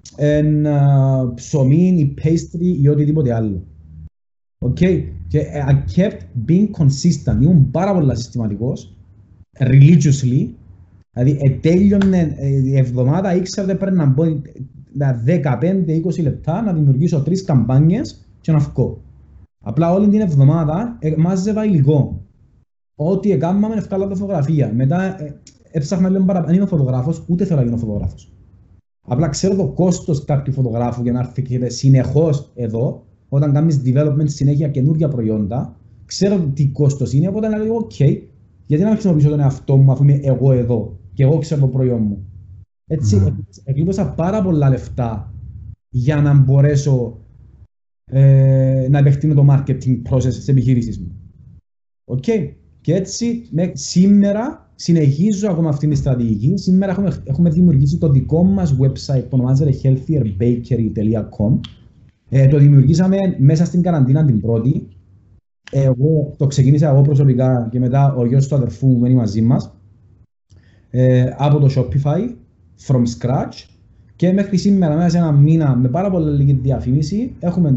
ψωμί ή pastry ή οτιδήποτε άλλο. Okay. Και I kept being consistent, ήμουν πάρα πολλά συστηματικός, religiously, δηλαδή τέλειωνε η εβδομάδα, ήξερα ότι πρέπει να μπω 15-20 λεπτά να δημιουργήσω 3 καμπάνιες και να βγω. Απλά όλη την εβδομάδα μάζευα υλικό. Ό,τι έκαναμε ευκάλα φωτογραφία. Μετά έψαχνα λίγο παραπάνω. Είμαι φωτογράφος, ούτε θέλω να γίνω φωτογράφος. Απλά ξέρω το κόστος κάποιου φωτογράφου για να έρθει συνεχώς εδώ. Όταν κάνεις development συνέχεια καινούργια προϊόντα, ξέρω τι κόστος είναι. Οπότε να λέω: OK, γιατί να μην χρησιμοποιήσω τον εαυτό μου αφού είμαι εγώ εδώ και εγώ ξέρω το προϊόν μου. Έτσι, εκλείπωσα πάρα πολλά λεφτά για να μπορέσω να επεκτείνω το marketing process της επιχείρησης μου. Okay. Και έτσι, σήμερα συνεχίζω ακόμα αυτήν τη στρατηγική. Σήμερα έχουμε δημιουργήσει το δικό μας website που ονομάζεται healthierbakery.com. Το δημιουργήσαμε μέσα στην καραντίνα την πρώτη. Εγώ το ξεκίνησα εγώ προσωπικά και μετά ο γιος του αδερφού μου μένει μαζί μας. Από το Shopify, from scratch. Και μέχρι σήμερα, μέσα σε ένα μήνα, με πάρα πολύ λίγη διαφήμιση, έχουμε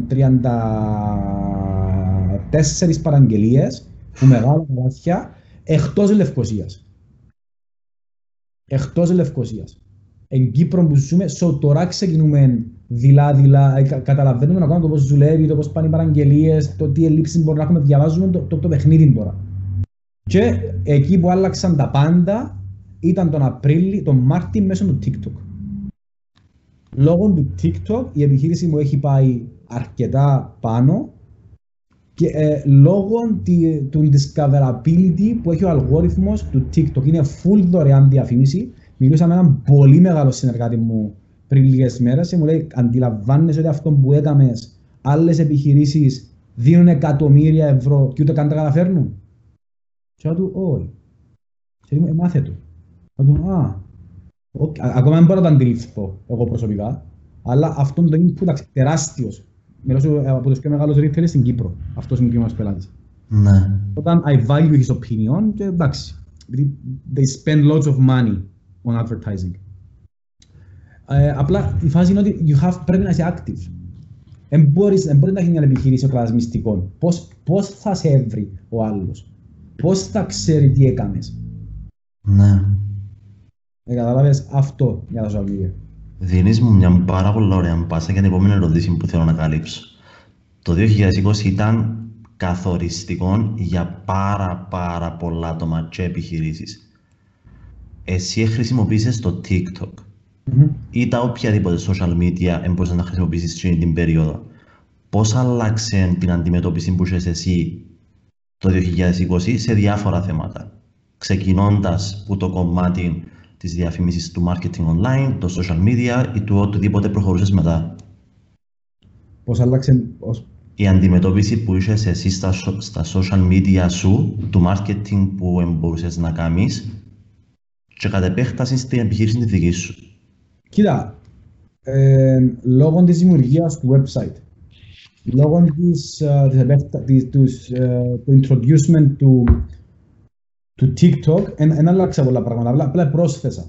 34 παραγγελίες που μεγάλα μάτια, εκτός Λευκωσίας. Εκτός Λευκωσίας. Εν Κύπρο που ζούμε, τώρα ξεκινούμε δειλά-δειλά, καταλαβαίνουμε ακόμα το πώς δουλεύει, το πώς πάνε οι παραγγελίες, το τι ελλείψεις μπορούμε να έχουμε, διαβάζουμε το παιχνίδι τώρα. Και εκεί που άλλαξαν τα πάντα ήταν τον Μάρτιο μέσω του TikTok. Λόγω του TikTok η επιχείρηση μου έχει πάει αρκετά πάνω και λόγω του discoverability που έχει ο αλγόριθμος του TikTok. Είναι full δωρεάν διαφήμιση. Μιλούσα με έναν πολύ μεγάλο συνεργάτη μου πριν λίγες μέρες και μου λέει αντιλαμβάνεσαι ότι αυτό που έκαμες άλλες επιχειρήσεις δίνουν εκατομμύρια ευρώ και ούτε καν τα καταφέρνουν. Και του όχι. Και μου μάθε του. Ακόμα δεν μπορώ να το αντιληφθώ εγώ προσωπικά, αλλά αυτό το input τεράστιος. Μιλώ από τους πιο μεγάλους retailers στην Κύπρο. Αυτός είναι ο κύριος πελάτης. Ναι. Όταν I value his opinion και εντάξει. They spend lots of money on advertising. Απλά η φάση είναι ότι πρέπει να είσαι active. Δεν μπορεί να έχει μια επιχείρηση ο κλάδος μυστικών. Πώς θα σε έβρει ο άλλος. Πώς θα ξέρει τι έκανες. Ναι. Καταλάβες αυτό για τα social media. Δίνεις μου μια πάρα πολύ ωραία πάσα για την επόμενη ερώτηση που θέλω να καλύψω. Το 2020 ήταν καθοριστικό για πάρα πολλά άτομα και επιχειρήσεις. Εσύ χρησιμοποίησες το TikTok ή τα οποιαδήποτε social media μπορείς να χρησιμοποιήσεις την περίοδο. Πώς άλλαξε την αντιμετώπιση που είχες εσύ το 2020 σε διάφορα θέματα, ξεκινώντας από το κομμάτι της διαφήμισης του marketing online, το social media ή του οτιδήποτε προχωρούσες μετά. Πώς άλλαξε η αντιμετώπιση που είχες εσύ στα social media σου, του marketing που μπορούσες να κάνεις και κατ' επέκταση στην επιχείρηση τη δική σου. Κοίτα, λόγω της δημιουργίας του website, λόγω του introducement του TikTok, δεν άλλαξα πολλά πράγματα, απλά πρόσθεσα.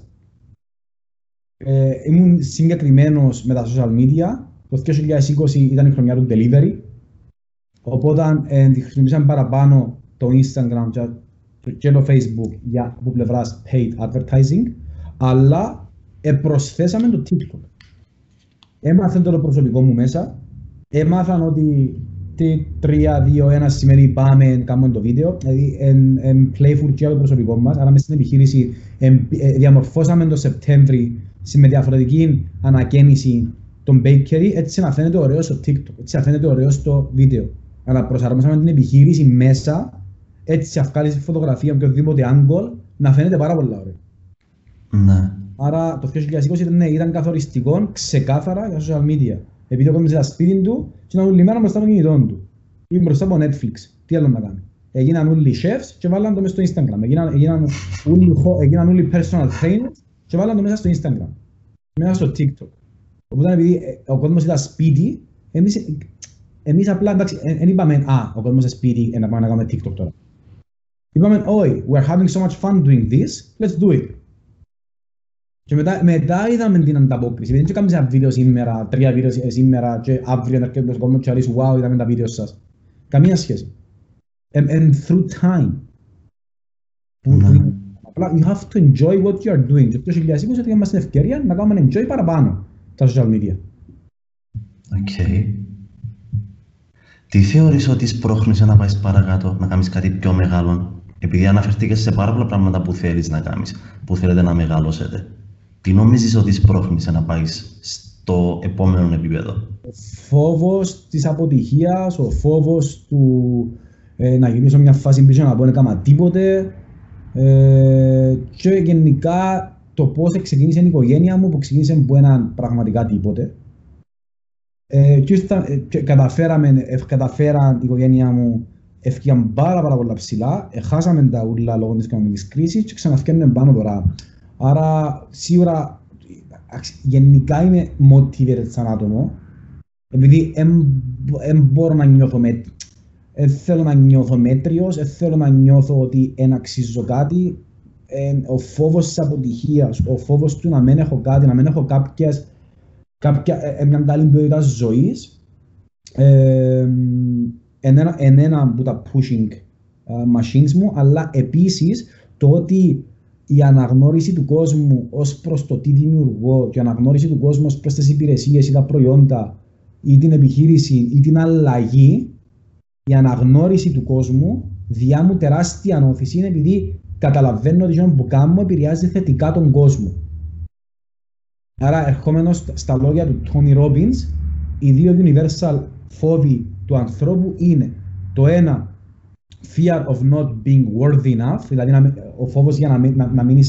Ήμουν συγκεκριμένος με τα social media. Το 2020 ήταν η χρονιά του delivery, οπότε χρησιμοποίησαμε παραπάνω το Instagram και το Facebook από πλευράς paid advertising, αλλά προσθέσαμε το TikTok. Έμαθαν το προσωπικό μου μέσα, έμαθαν ότι 3-2-1 σημαίνει πάμε, κάνουμε το βίντεο, δηλαδή playful και το προσωπικό μας, άρα μες στην επιχείρηση διαμορφώσαμε το Σεπτέμβρη με διαφορετική ανακαίνιση τον bakery, έτσι να φαίνεται ωραίο στο TikTok, έτσι να φαίνεται ωραίο στο βίντεο. Αλλά προσαρμόσαμε την επιχείρηση μέσα, έτσι να βγάλεις φωτογραφία με οποιοδήποτε angle, να φαίνεται πάρα πολύ ωραίο. Ναι. Άρα το 2020 ήταν καθοριστικό, ξεκάθαρα για social media. Επειδή ο κόσμος ήταν σπίτι του και ήταν όλη μέρα μπροστά από το κινητό του. Ή μπροστά από Netflix. Τι άλλο να κάνει. Έγιναν όλοι chefs και βάλαν το μέσα στο Instagram. Έγιναν όλοι personal trainers και βάλαν το μέσα στο Instagram. Μέσα στο TikTok. Οπότε επειδή ο κόσμος ήταν σπίτι, εμείς απλά εντάξει, δεν είπαμε ο κόσμος είναι σπίτι να πάμε να κάνουμε TikTok τώρα. Είπαμε, όχι, we're having so much fun doing this, let's do it. Και μετά είδαμε την ανταπόκριση. Δεν κάνουμε ένα βίντεο σήμερα, 3 βίντεο σήμερα και αύριο να έρχεται στον κόσμο και αρέσει, wow, είδαμε τα βίντεο σας. Καμία σχέση. And through time. Απλά you have to enjoy what you are doing. Και το 2020 ότι είμαστε ευκαιρία να κάνουμε enjoy παραπάνω τα social media. Οκ. Τι θεωρείς ότι σπρώχνεις να πάει παρακάτω, να κάνεις κάτι πιο μεγάλο, επειδή αναφερθήκες σε πάρα πολλά πράγματα που θέλεις να κάνεις, που θέλετε να μεγαλώσετε. Τι νομίζεις ότι σπρώχνεις να πάει στο επόμενο επίπεδο? Ο φόβος της αποτυχίας, ο φόβος του να γυρίσω μια φάση πίσω να πω να κάνω τίποτε και γενικά το πώς ξεκίνησε η οικογένεια μου, που ξεκίνησε από έναν πραγματικά τίποτε. Και καταφέραν η οικογένεια μου, έφυγαν πάρα πολλά ψηλά, χάσαμε τα ούλα λόγω της οικονομικής κρίσης και ξαναφκαίνουμε πάνω τώρα. Άρα σίγουρα γενικά είμαι motivated σαν άτομο, επειδή δεν μπορώ να νιώθω θέλω να νιώθω μέτριος, θέλω να νιώθω ότι δεν αξίζω κάτι. Ο φόβος της αποτυχίας, ο φόβος του να μην έχω κάτι, να μην έχω μια καλή ποιότητα ζωής, ένα από τα pushing machines μου, αλλά επίσης το ότι η αναγνώριση του κόσμου ως προς το τι δημιουργώ και η αναγνώριση του κόσμου ως προς τις υπηρεσίες ή τα προϊόντα ή την επιχείρηση ή την αλλαγή, η αναγνώριση του κόσμου διά μου τεράστια ανώθηση είναι επειδή καταλαβαίνω ότι αυτό που κάνω επηρεάζει θετικά τον κόσμο. Άρα, ερχόμενος στα λόγια του Tony Robbins, οι δύο universal φόβοι του ανθρώπου είναι το ένα, fear of not being worthy enough, δηλαδή ο φόβος για να μην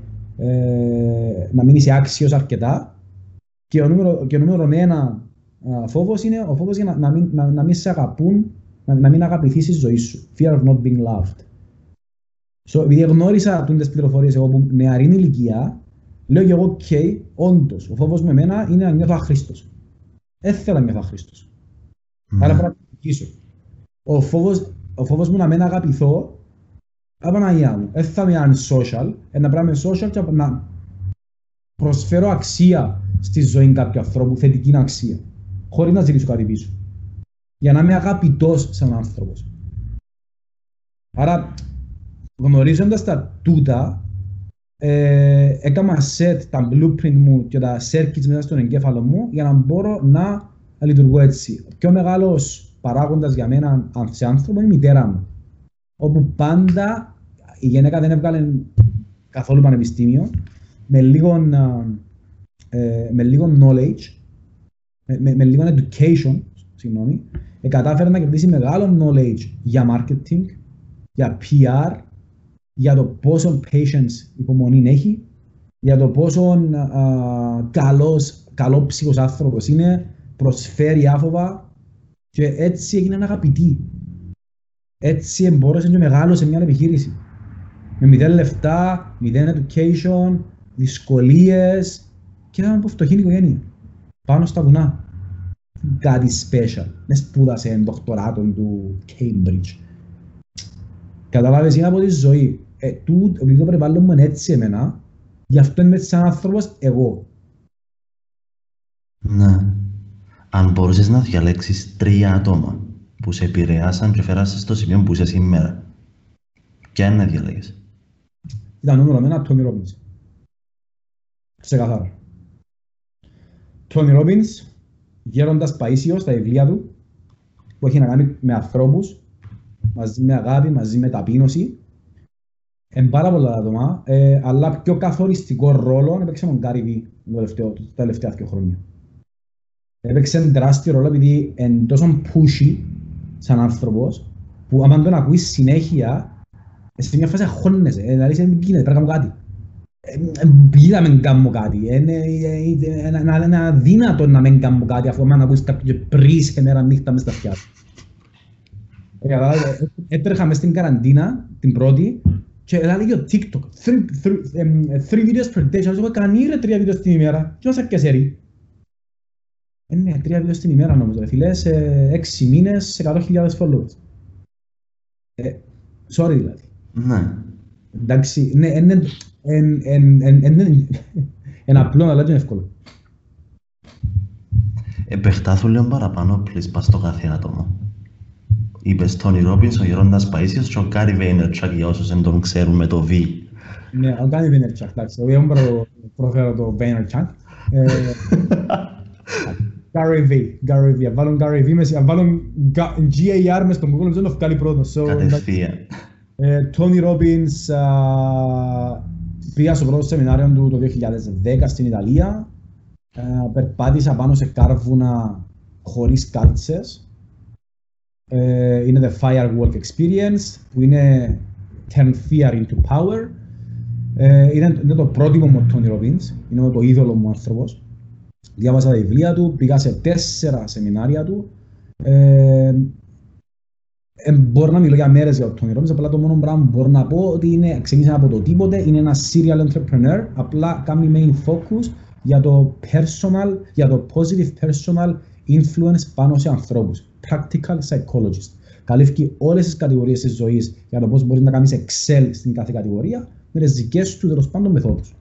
είσαι άξιος αρκετά, και ο νούμερο ένα φόβος είναι ο φόβος για να μην σε αγαπούν, να μην αγαπηθείς η ζωή σου. Fear of not being loved. Επειδή γνώρισα τις πληροφορίες εγώ από νεαρή ηλικία, λέω και εγώ, ok, όντως, ο φόβος με εμένα είναι να νιώθω αχρήστος. Έθελα να νιώθω αχρήστος. Άρα πρέπει να το. Ο φόβος μου να μην αγαπηθώ, Απαναγιά μου, δεν θα είμαι unsocial, να πρέπει να είμαι social και να προσφέρω αξία στη ζωή κάποιου ανθρώπου, θετική αξία, χωρίς να ζητήσω κάτι πίσω. Για να είμαι αγαπητός σαν άνθρωπος. Άρα, γνωρίζοντας τα τούτα, έκανα set τα blueprint μου και τα circuits μέσα στον εγκέφαλο μου για να μπορώ να λειτουργώ έτσι. Ο πιο μεγάλος παράγοντας για μένα σε άνθρωπο είναι η μητέρα μου. Όπου πάντα η γυναίκα δεν έβγαλε καθόλου πανεπιστήμιο, με λίγο knowledge, με λίγο education, συγγνώμη, κατάφερε να κερδίσει μεγάλο knowledge για marketing, για PR, για το πόσο patience υπομονή έχει, για το πόσο καλόψυχος άνθρωπος είναι, προσφέρει άφοβα και έτσι έγινε αγαπητή. Έτσι εμπόρεσε και μεγάλωσε μια επιχείρηση. Με 0 λεφτά, 0 education, δυσκολίες και ήταν από φτωχή οικογένεια. Πάνω στα βουνά. Κάτι special. Με σπούδασε ντοκτοράτο του Cambridge. Καταλάβες, είναι από τη ζωή. Επειδή το περιβάλλον μου είναι έτσι εμένα, γι' αυτό είμαι έτσι σαν άνθρωπος εγώ. Ναι. Αν μπορούσες να διαλέξεις 3 άτομα που σε επηρεάσαν και φέρασαν στο σημείο που είσαι σήμερα, ποια είναι να διαλέγεις? Ήταν νούμερο 1, Tony Robbins. Ξεκαθάρα. Tony Robbins, γέροντας Παΐσιος στα βιβλία του, που έχει να κάνει με ανθρώπους, μαζί με αγάπη, μαζί με ταπείνωση. Είναι πάρα πολλά άτομα, αλλά πιο καθοριστικό ρόλο έπαιξε ο Gary Vee τα τελευταία 2 χρόνια. Έπαιξε τεράστιο ρόλο επειδή είναι τόσο pushy σαν άνθρωπος, που άμα τον ακούεις συνέχεια, σε μια φάση αγχώνεσαι, δηλαδή σε γίνεται, πρέπει να κάνω κάτι. Πήγα να μην κάνω κάτι, είναι αδύνατο να μην κάνω κάτι αφού άμα ακούεις κάποιον και πρίσε μέρα νύχτα μες στα αυτιά. Έτρεχα μες στην καραντίνα, την πρώτη, και έλεγε ο TikTok, 3 videos per day, και εγώ κάνει ρε 3 βίντεο την ημέρα, και όσα και σέρι. Ναι, 3 βίντεο την ημέρα νομίζω, φίλε, σε 6 μήνες, σε 100.000 followers. Sorry δηλαδή. Ναι. Εντάξει, ναι, είναι απλό, αλλά είναι εύκολο. Επεκτάθου λίγο παραπάνω, please, πας στο κάθε άτομο. Είπες Tony Robbins, ο γερόντας Παΐσιος και ο Gary Vaynerchuk, για όσους δεν τον ξέρουν με το V. Ναι, ο Gary Vaynerchuk, εντάξει, εγώ δεν προφέρω το Vaynerchuk. Gary V, βάλουν Gary V, βάλουν GAR μες στον Google, δεν το βγάλει πρώτος. Κατευθείαν. Tony Robbins, πήγα στο πρώτο σεμινάριο του το 2010 στην Ιταλία. Περπάτησα πάνω σε κάρβουνα χωρίς κάλτσες. Είναι the Firewalk Experience, που είναι Turn Fear into Power. Είναι το πρότυπο μου Tony Robbins, είναι το είδωλο μου άνθρωπος. Διάβασα τα βιβλία του, πήγα σε 4 σεμινάρια του. Μπορώ να μιλώ για μέρες για τον Tony Robbins, απλά το μόνο πράγμα που μπορώ να πω ότι ξεκίνησε από το τίποτε, είναι ένα serial entrepreneur, απλά κάνει main focus για το personal, για το positive personal influence πάνω σε ανθρώπους. Practical psychologist. Καλύφθηκε όλες τις κατηγορίες της ζωής για το πώς μπορείς να κάνεις excel στην κάθε κατηγορία με τις δικές του τέλος πάντων μεθόδους.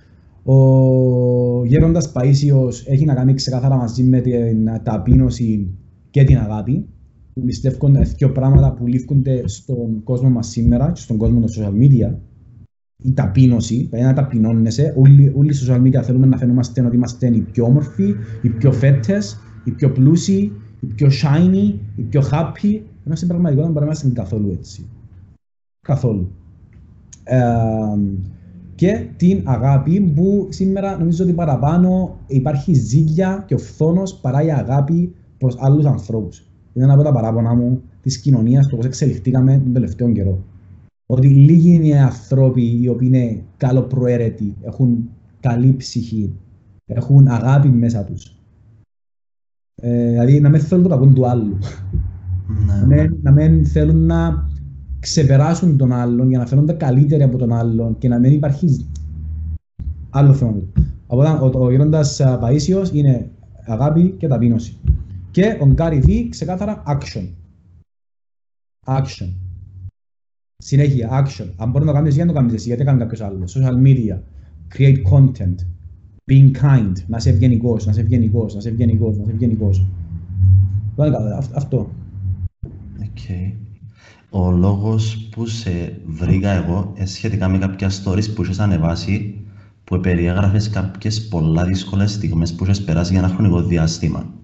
Ο γέροντας Παΐσιος έχει να κάνει ξεκάθαρα μαζί με την ταπείνωση και την αγάπη. Πιστεύω είναι 2 πράγματα που λήφκονται στον κόσμο μας σήμερα και στον κόσμο των social media. Η ταπείνωση, δηλαδή να ταπεινώνεσαι. Όλοι οι social media θέλουμε να φαινόμαστε ότι είμαστε οι πιο όμορφοι, οι πιο φέτες, οι πιο πλούσιοι, οι πιο shiny, οι πιο happy. Ενώ στην πραγματικότητα δεν μπορεί να είμαστε καθόλου έτσι. Καθόλου. και την αγάπη που σήμερα νομίζω ότι παραπάνω υπάρχει ζήλια και ο φθόνος παρά η αγάπη προς άλλους ανθρώπους. Είναι ένα από τα παράπονα μου της κοινωνίας, το πώς εξελιχθήκαμε τον τελευταίο καιρό. Ότι λίγοι είναι οι άνθρωποι οι οποίοι είναι καλοπροαίρετοι, έχουν καλή ψυχή, έχουν αγάπη μέσα τους. Δηλαδή να μην θέλουν το κακό του άλλου. Να μην θέλουν να ξεπεράσουν τον άλλον για να φαίνονται καλύτεροι από τον άλλον και να μην υπάρχει άλλο θέμα. Οπότε ο γέροντας Παΐσιος είναι αγάπη και ταπείνωση. Και ο Γκάρι Βι ξεκάθαρα action. Action. Συνέχεια, action. Αν μπορεί να το κάνεις, γιατί να το κάνεις εσύ, γιατί κάνει κάποιος άλλος. Social media, create content, being kind, να είσαι ευγενικός, να είσαι ευγενικός, να είσαι ευγενικός, να είσαι ευγενικός. Αυτό. Okay. Ο λόγος που σε βρήκα εγώ σχετικά με κάποια stories που είχες ανεβάσει, που περιέγραφες κάποιες πολλά δύσκολες στιγμές που είχες περάσει για ένα χρονικό διάστημα.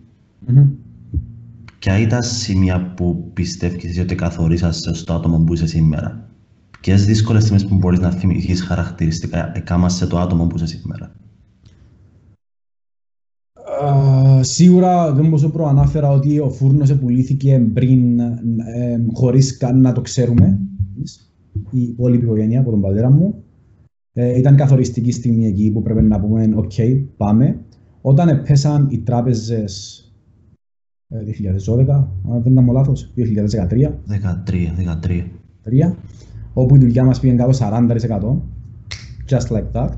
Ποια ήταν σημεία που πιστεύεις ότι καθορίσασαι στο άτομο που είσαι σήμερα? Ποιες δύσκολες στιγμές που μπορείς να θυμηθείς χαρακτηριστικά εκάμασαι το άτομο που είσαι σήμερα? Σίγουρα δεν μπορούσα προανάφερα ότι ο φούρνος επουλήθηκε πριν χωρίς καν να το ξέρουμε. Η υπόλοιπη οικογένεια από τον πατέρα μου. Ήταν καθοριστική στιγμή εκεί που πρέπει να πούμε «ΟΚ, πάμε». Όταν πέσαν οι τράπεζες 2012, αν δεν είμαι λάθος, 2013. 13. Όπου η δουλειά μας πήγε κάτω 40%. Just like that.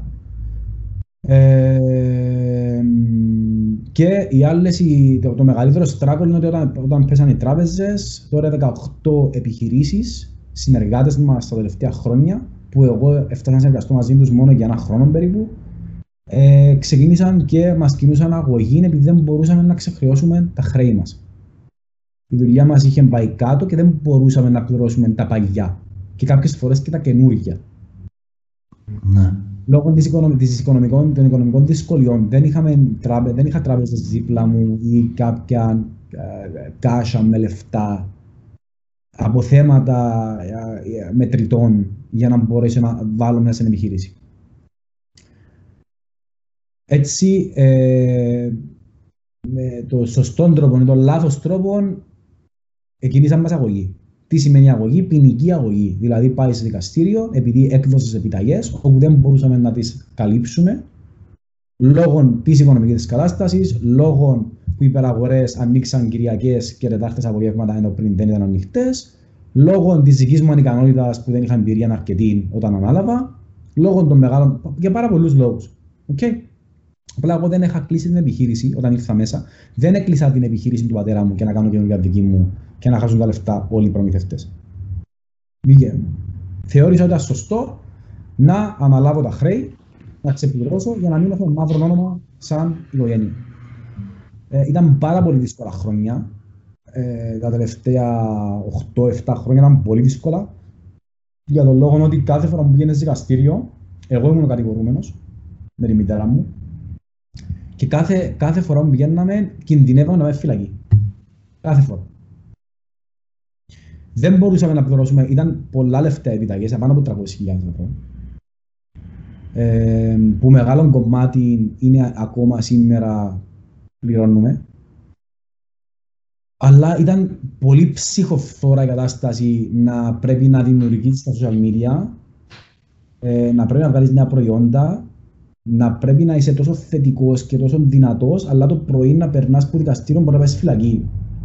Και οι άλλες, το μεγαλύτερο struggle είναι ότι όταν πέσαν οι τράπεζες, τώρα 18 επιχειρήσεις, συνεργάτες μας τα τελευταία χρόνια, που εγώ έφτασα να συνεργαστώ μαζί τους μόνο για ένα χρόνο περίπου, ξεκίνησαν και μας κινούσαν αγωγή επειδή δεν μπορούσαμε να ξεχρεώσουμε τα χρέη μας. Η δουλειά μας είχε πάει κάτω και δεν μπορούσαμε να πληρώσουμε τα παλιά και κάποιες φορές και τα καινούργια. Ναι. Λόγω των οικονομικών δυσκολιών δεν είχα τράπεζες δίπλα μου ή κάποια κάσα με λεφτά, αποθέματα μετρητών για να μπορέσω να βάλω μέσα στην επιχείρηση. Έτσι, με το σωστό τρόπο, με τον λάθος τρόπο, εκκινήσαμε μας αγωγή. Τι σημαίνει αγωγή? Ποινική αγωγή. Δηλαδή πάει σε δικαστήριο επειδή έκδοσες επιταγές όπου δεν μπορούσαμε να τις καλύψουμε λόγω της οικονομικής κατάστασης, λόγω που οι υπεραγορές ανοίξαν Κυριακές και Τετάρτες απογεύματα ενώ πριν δεν ήταν ανοιχτές, λόγω της δικής μου ανικανότητας που δεν είχα εμπειρία αρκετή όταν ανάλαβα, λόγω των μεγάλων. Για πάρα πολλούς λόγους. Okay. Απλά εγώ δεν είχα κλείσει την επιχείρηση όταν ήρθα μέσα. Δεν έκλεισα την επιχείρηση του πατέρα μου και να κάνω καινούργια δική μου και να χάσουν τα λεφτά όλοι οι προμηθευτές. Θεώρησα ότι ήταν σωστό να αναλάβω τα χρέη, να ξεπληρώσω για να μην έχω μαύρο όνομα σαν οικογένεια. Ήταν πάρα πολύ δύσκολα χρόνια. Τα τελευταία 8-7 χρόνια ήταν πολύ δύσκολα. Για τον λόγο ότι κάθε φορά που πήγαινε δικαστήριο, εγώ ήμουν ο κατηγορούμενος με τη μητέρα μου. Και κάθε φορά που πηγαίναμε, κινδυνεύαμε να πάμε φυλακή. Κάθε φορά. Δεν μπορούσαμε να πληρώσουμε, ήταν πολλά λεφτά επιταγές, πάνω από 300.000 ευρώ. Που μεγάλο κομμάτι είναι ακόμα σήμερα πληρώνουμε. Αλλά ήταν πολύ ψυχοφθόρα η κατάσταση να πρέπει να δημιουργήσεις στα social media, να πρέπει να βγάλεις νέα προϊόντα, να πρέπει να είσαι τόσο θετικός και τόσο δυνατός, αλλά το πρωί να περνάς από δικαστήριο μπορεί να πας φυλακή.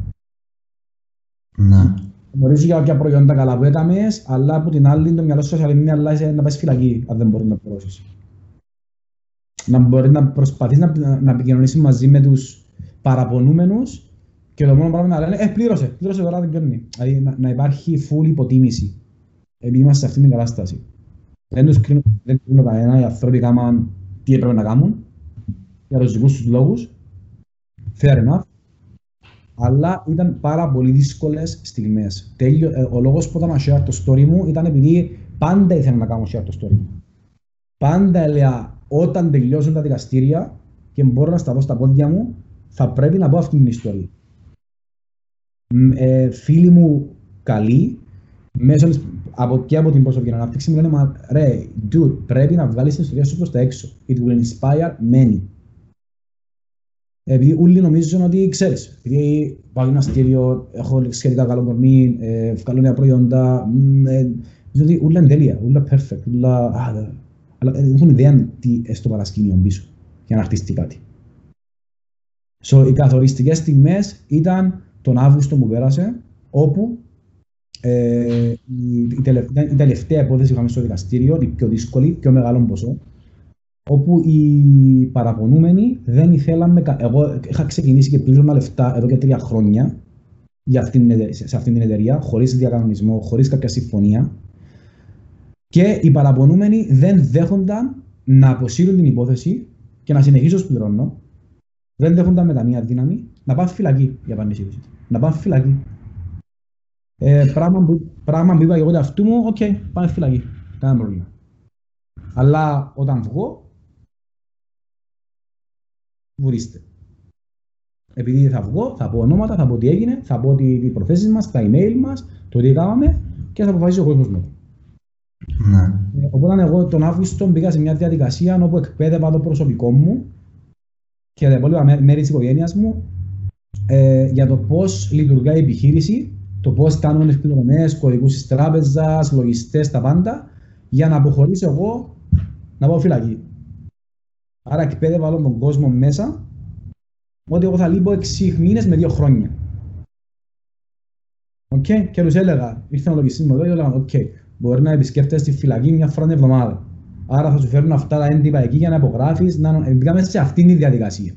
Ναι. Γνωρίζω για κάποια προϊόντα καλά που έκαμες, αλλά από την άλλη το μυαλό σου είναι αλλά να πας φυλακή, αν δεν μπορεί να πληρώσεις. Να μπορεί να προσπαθείς να επικοινωνήσεις μαζί με τους παραπονούμενους και το μόνο πράγμα να λένε πλήρωσε τώρα δεν παίρνει. Δηλαδή να υπάρχει full υποτίμηση, επειδή είμαστε σε αυτήν την κατάσταση. Δεν κρίνω κανένα, οι άνθρωποι κάμαν τι έπρεπε να κάνουν, για τους δικούς τους λόγους, fair enough, αλλά ήταν πάρα πολύ δύσκολες στιγμές. Ο λόγος που έκανα share το story μου ήταν επειδή πάντα ήθελα να κάνω share το story μου. Πάντα έλεγα όταν τελειώσουν τα δικαστήρια και μπορώ να σταθώ στα πόδια μου, θα πρέπει να πω αυτή την ιστορία. Φίλοι μου καλοί Και από την προσωπική ανάπτυξη μου λένε, μα ρε, dude, πρέπει να βγάλεις την ιστορία σου προς τα έξω. It will inspire many. Επειδή όλοι νομίζουν ότι ξέρεις, επειδή πάω ένα στήριο, έχω σχετικά καλό κορμί, βγάλω νέα προϊόντα, νομίζω ότι όλα είναι τέλεια, όλα perfect, αλλά δεν έχουν ιδέα τι στο παρασκήνιο πίσω για να χτίσει κάτι. Οι καθοριστικές στιγμές ήταν τον Αύγουστο που πέρασε, όπου η τελευταία υπόθεση που είχαμε στο δικαστήριο, η πιο δύσκολη, πιο μεγάλο ποσό, όπου οι παραπονούμενοι δεν ήθελαν. Εγώ είχα ξεκινήσει και πλήρωμα λεφτά εδώ και 3 χρόνια σε αυτήν την εταιρεία, χωρίς διακανονισμό, χωρίς κάποια συμφωνία. Και οι παραπονούμενοι δεν δέχονταν να αποσύρουν την υπόθεση και να συνεχίσω ως πληρώνω. Δεν δέχονταν με καμία δύναμη να πάνε φυλακή για πανεσίδωση. Να πάνε φυλακή. Πράγμα που είπα εγώ αυτού μου, οκ, πάμε φυλακή. Κανένα πρόβλημα. Αλλά όταν βγω, βουρίστε. Επειδή θα βγω, θα πω ονόματα, θα πω τι έγινε, θα πω τις προθέσεις μας, τα email μας, το τι κάναμε και θα αποφασίσει ο κόσμος μετά. Ναι. Οπότε εγώ τον Αύγουστο μπήκα σε μια διαδικασία όπου εκπαίδευα το προσωπικό μου και τα υπόλοιπα μέρη της οικογένειας μου για το πώς λειτουργεί η επιχείρηση, το πώς κάνουμε τις πληρωμές, κωδικούς της τράπεζας, λογιστές, τα πάντα, για να αποχωρήσω εγώ να πάω φυλακή. Άρα εκπαίδευα όλον τον κόσμο μέσα ότι εγώ θα λείπω 6 μήνες με 2 χρόνια. Okay? Και τους έλεγα, ήρθαν ο λογιστής μου εδώ και έλεγαν, μπορεί να επισκέφτεσαι στη φυλακή 1 φορά την εβδομάδα. Άρα θα σου φέρουν αυτά τα έντυπα εκεί για να υπογράφεις. Μπήκαμε σε αυτήν τη διαδικασία.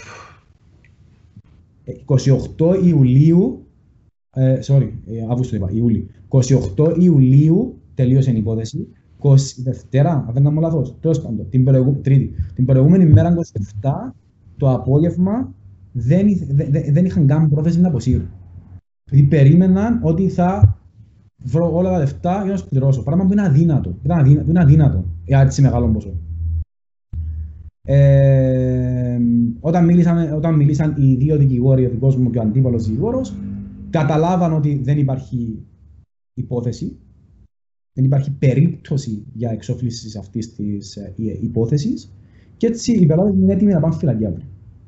28 Ιουλίου, Αύγουστο είπα, Ιούλιο. 28 Ιουλίου τελείωσε η υπόθεση. Δευτέρα, αν δεν κάνω λάθος, τέλος πάντων, Τρίτη. Την προηγούμενη μέρα, 27, το απόγευμα, δεν είχαν καν πρόθεση να αποσύρουν. Δηλαδή περίμεναν ότι θα βρω όλα τα λεφτά για να σου πληρώσω. Πράγμα που είναι αδύνατο. Είναι αδύνατο για έτσι μεγάλο ποσό. Όταν μίλησαν οι 2 δικηγόροι, ο δικός μου και ο αντίπαλος δικηγόρος, καταλάβαν ότι δεν υπάρχει υπόθεση, δεν υπάρχει περίπτωση για εξόφληση αυτής της υπόθεσης και έτσι οι πελάτες είναι έτοιμοι να πάνε φυλακή αύριο.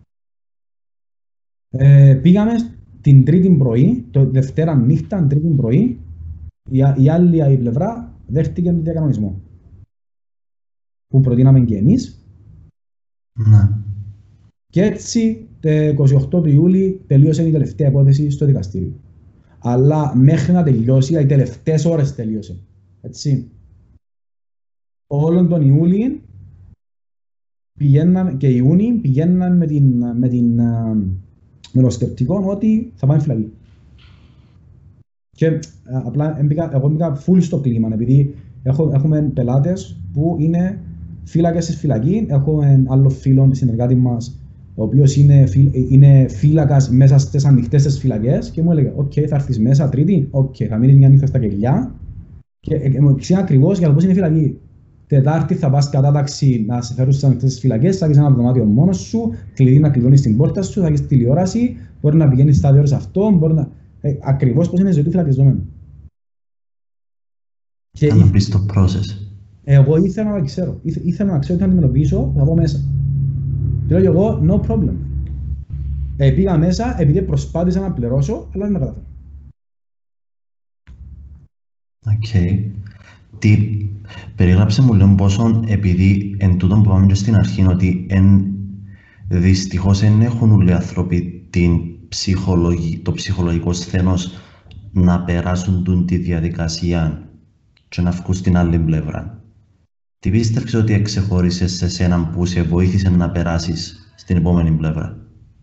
Πήγαμε την Τρίτη πρωί, το Δευτέρα νύχτα, Τρίτη πρωί, η άλλη πλευρά δέχτηκε τον διακανονισμό που προτείναμε και εμείς. Ναι. Και έτσι, το 28 του Ιούλη τελείωσε η τελευταία υπόθεση στο δικαστήριο. Αλλά μέχρι να τελειώσει, οι τελευταίες ώρες τελείωσε. Έτσι. Όλον τον Ιούλιο πηγαίναν με το σκεπτικό ότι θα πάμε φυλακή. Και απλά εγώ μπήκα full στο κλίμα, επειδή έχουμε πελάτες που είναι φύλακες στη φυλακή. Έχουμε άλλο φίλο, συνεργάτη μας, ο οποίος είναι φύλακας μέσα στις ανοιχτές τις φυλακές και μου έλεγε θα έρθεις μέσα Τρίτη, θα μείνεις μια νύχτα στα κελιά και μου εξήγησε ακριβώς για το πώς είναι η φυλακή. Τετάρτη θα πας κατάταξη να σε φέρουν στις ανοιχτές φυλακές, θα έχεις ένα δωμάτιο μόνος σου, κλειδί να κλειδώνεις την πόρτα σου, θα έχεις τηλεόραση, μπορεί να πηγαίνεις στα 2 ώρες αυτό, μπορεί να... ακριβώς πώς είναι η ζωή του φυλακιζόμενου. Και να μπεις στο process. Εγώ ήθελα να ξέρω, ήθελα να ξέρω τι θα αντιμετωπίσω, θα πω μέσα. Και λέω εγώ, no problem. Πήγα μέσα επειδή προσπάθησα να πληρώσω, αλλά δεν τα καταφέρω. Περιγράψε μου λίγο πόσο, επειδή εν τούτον που πάμε και στην αρχή, ότι δυστυχώς δεν έχουν όλοι οι άνθρωποι το ψυχολογικό σθένος να περάσουν τη διαδικασία και να βγουν στην άλλη πλευρά. Τι πίστεψες ότι εξεχώρισες σε σένα που σε βοήθησε να περάσεις στην επόμενη πλευρά?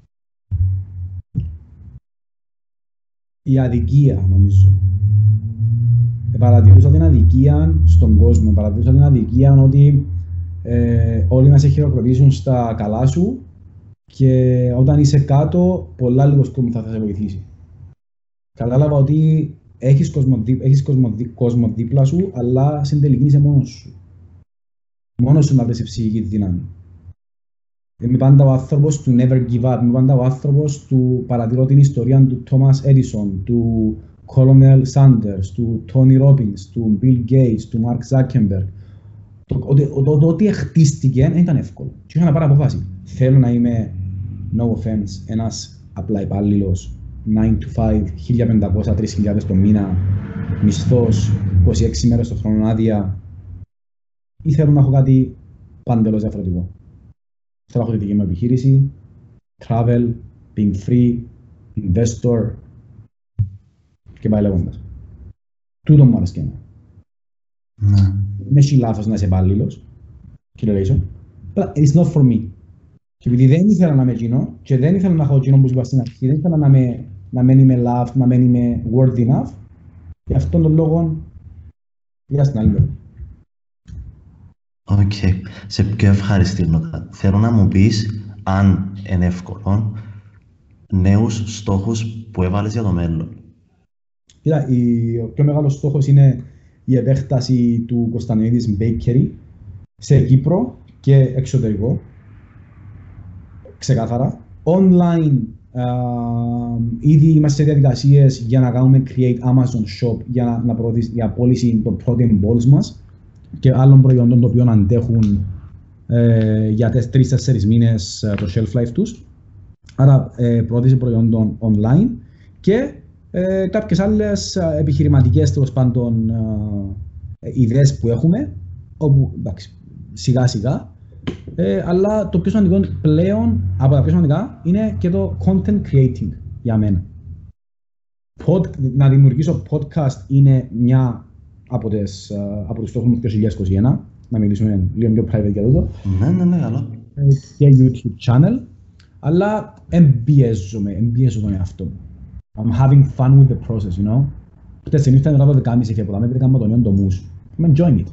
Η αδικία, νομίζω. Παρατηρούσα την αδικία στον κόσμο. Παρατηρούσα την αδικία ότι όλοι να σε χειροκροτήσουν στα καλά σου και όταν είσαι κάτω, πολλά λίγος κόσμος θα σε βοηθήσει. Κατάλαβα ότι έχεις κόσμο δίπλα σου, αλλά στην τελική είσαι μόνος σου. Μόνος σου να βρεις ψυχική δύναμη. Είμαι πάντα ο άνθρωπος του never give up. Είμαι πάντα ο άνθρωπος του παρατηρώ την ιστορία του Thomas Edison, του Colonel Sanders, του Tony Robbins, του Bill Gates, του Mark Zuckerberg. Το ότι χτίστηκε δεν ήταν εύκολο. Και είχα να πάρω αποφάση. Θέλω να είμαι, no offense, ένας απλά υπάλληλος 9 to 5, 1.500-3.000 το μήνα, μισθός, 26 μέρες το χρόνο άδεια, ή θέλω να έχω κάτι παντελώς διαφορετικό. Θέλω να έχω τη δική μου επιχείρηση, travel, being free, investor και πάει λέγοντας. Τούτο μου άρεσε και εμένα. Δεν έχει λάθος να είσαι υπάλληλος, κύριε Λέισον, but it's not for me. Και επειδή δεν ήθελα να είμαι εκείνο και δεν ήθελα να έχω εκείνο που είπα στην αρχή, δεν ήθελα να μην είμαι loved, να μην είμαι worthy enough, γι' αυτόν τον λόγο πήγα στην άλλη. Οκ. Σε πιο ευχαριστή νότα. Θέλω να μου πεις, αν είναι εύκολο, νέους στόχους που έβαλες για το μέλλον. Κοίτα, ο πιο μεγάλος στόχος είναι η επέκταση του Κωνσταντινίδης Bakery σε Κύπρο και εξωτερικό. Ξεκάθαρα. Online, ήδη είμαστε σε διαδικασίες για να κάνουμε create Amazon Shop για πώληση των protein balls μας και άλλων προϊόντων των οποίων αντέχουν για 3-4 μήνες το shelf life τους. Άρα πρόθεση προϊόντων online και κάποιες άλλες επιχειρηματικές τέλος πάντων ιδέες που έχουμε, όπου εντάξει, σιγά σιγά, αλλά το πιο σημαντικό πλέον από τα πιο σημαντικά είναι και το content creating για μένα. Να δημιουργήσω podcast είναι μια από τους στόχους μου του 2021, να μιλήσουμε λίγο πιο private για τούτο. Ναι, καλά. Και YouTube channel, αλλά εμπιέζω τον εαυτό μου. I'm having fun with the process, you know. Χτες νύχτα μετά το 10:30 και μετά έκανα τον νέο το μους. I'm enjoying it.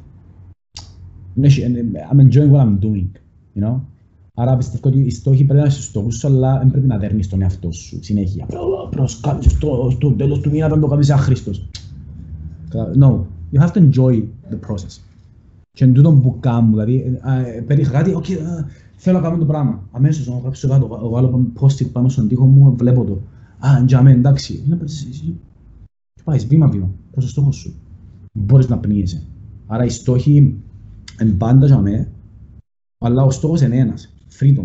I'm enjoying what I'm doing, you know. Άρα πιστεύω ότι οι στόχοι πρέπει να είναι στους στόχους σου, αλλά δεν πρέπει να δέρνεις τον εαυτό σου συνέχεια. Προσκάλεις στο τέλος του μήνα να το κάνεις άχρηστος. No, you have to enjoy the process. Και εν τούτον που κάνω, δηλαδή, πέτυχα κάτι, θέλω να κάνω το πράγμα. Αμέσως να γράψω κάτω, βάλω post-it πάνω στον τοίχο μου, βλέπω το. Εντιαμέ, εντάξει. Και πάει βήμα-βήμα προς το στόχο σου. Μπορείς να πνίεσαι. Άρα οι στόχοι είναι πάντα για μέ, αλλά ο στόχος είναι ένας. Freedom.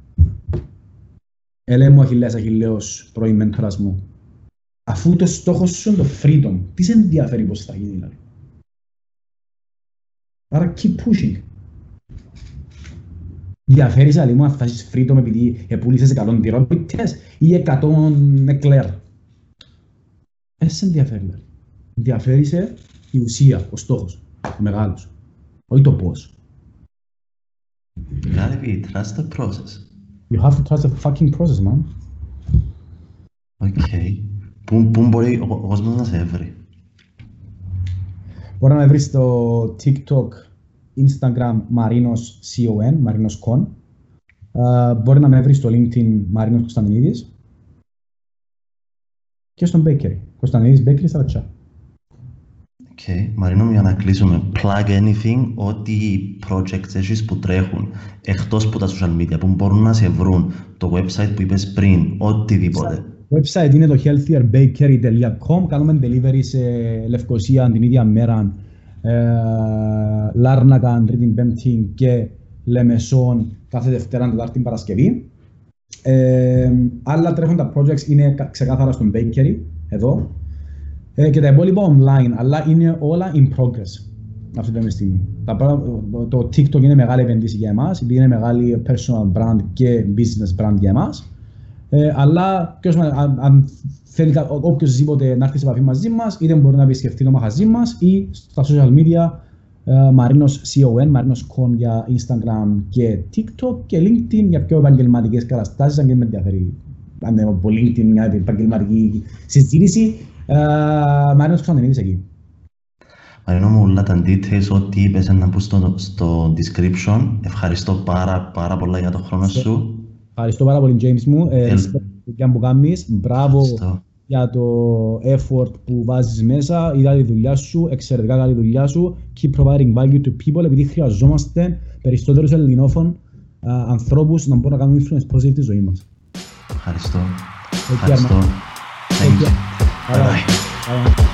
Έλε μου Αχιλλέος, πρώην μέντορας μου. Αφού το στόχος σου είναι το freedom, τι σε ενδιαφέρει πώς θα γίνει δηλαδή. Άρα keep pushing. Διαφέρεις άλλη μου αν φτάσεις freedom επειδή επούλησες 100 τυρόπιτες ή 100 εκλέρ. Σε ενδιαφέρει. Ενδιαφέρει σε η ουσία, ο στόχος, ο μεγάλος, όχι το πώς. You gotta be, trust the process. You have to trust the fucking process, man. Okay. Πού μπορεί ο κόσμος να σε έβρει? Μπορεί να με βρει στο TikTok, Instagram, Marinos CON, Marinos Con. Μπορεί να με βρει στο LinkedIn, Marinos Κωνσταντινίδης. Και στον Bakery, Κωνσταντινίδης Bakery στα chat. Okay. Μαρίνο, για να κλείσουμε, plug anything, ό,τι projects έχεις που τρέχουν, εκτός από τα social media, που μπορούν να σε βρουν, το website που είπες πριν, οτιδήποτε. Το website είναι το healthierbakery.com, κάνουμε delivery σε Λευκοσία την ίδια μέρα, Λάρνακα, Τρίτη, Πέμπτη και Λεμεσόν κάθε Δευτέρα, Τετάρτη, Παρασκευή. Άλλα τρέχοντα projects είναι ξεκάθαρα στο Bakery, εδώ. Και τα υπόλοιπα online, αλλά είναι όλα in progress αυτή τη στιγμή. Το TikTok είναι μεγάλη επένδυση για εμάς, επειδή είναι μεγάλη personal brand και business brand για εμάς. Αλλά αν θέλει οποιοσδήποτε να έρθει σε επαφή μαζί μας, είτε μπορεί να επισκεφτεί το μαγαζί μας ή στα social media, Marinos CON, Marinos Con για Instagram και TikTok και LinkedIn για πιο επαγγελματικές καταστάσεις, αν και με ενδιαφέρει αν είναι από LinkedIn μια επαγγελματική συζήτηση. Marinos Κωνσταντινίδης εκεί. Μαρίνο μου, όλα τα details, ό,τι είπες να μπουν στο description. Ευχαριστώ πάρα πολλά για τον χρόνο σου. Ευχαριστώ πάρα πολύ, James μου. Για που κάνεις. Μπράβο για το effort που βάζεις μέσα. Είδα τη δουλειά σου, εξαιρετικά καλή δουλειά σου. Keep providing value to people, επειδή χρειαζόμαστε περισσότερους ελληνόφων ανθρώπους να μπορούν να κάνουν influence positive τη ζωή μας. Ευχαριστώ. Thank you. Bye bye. Bye.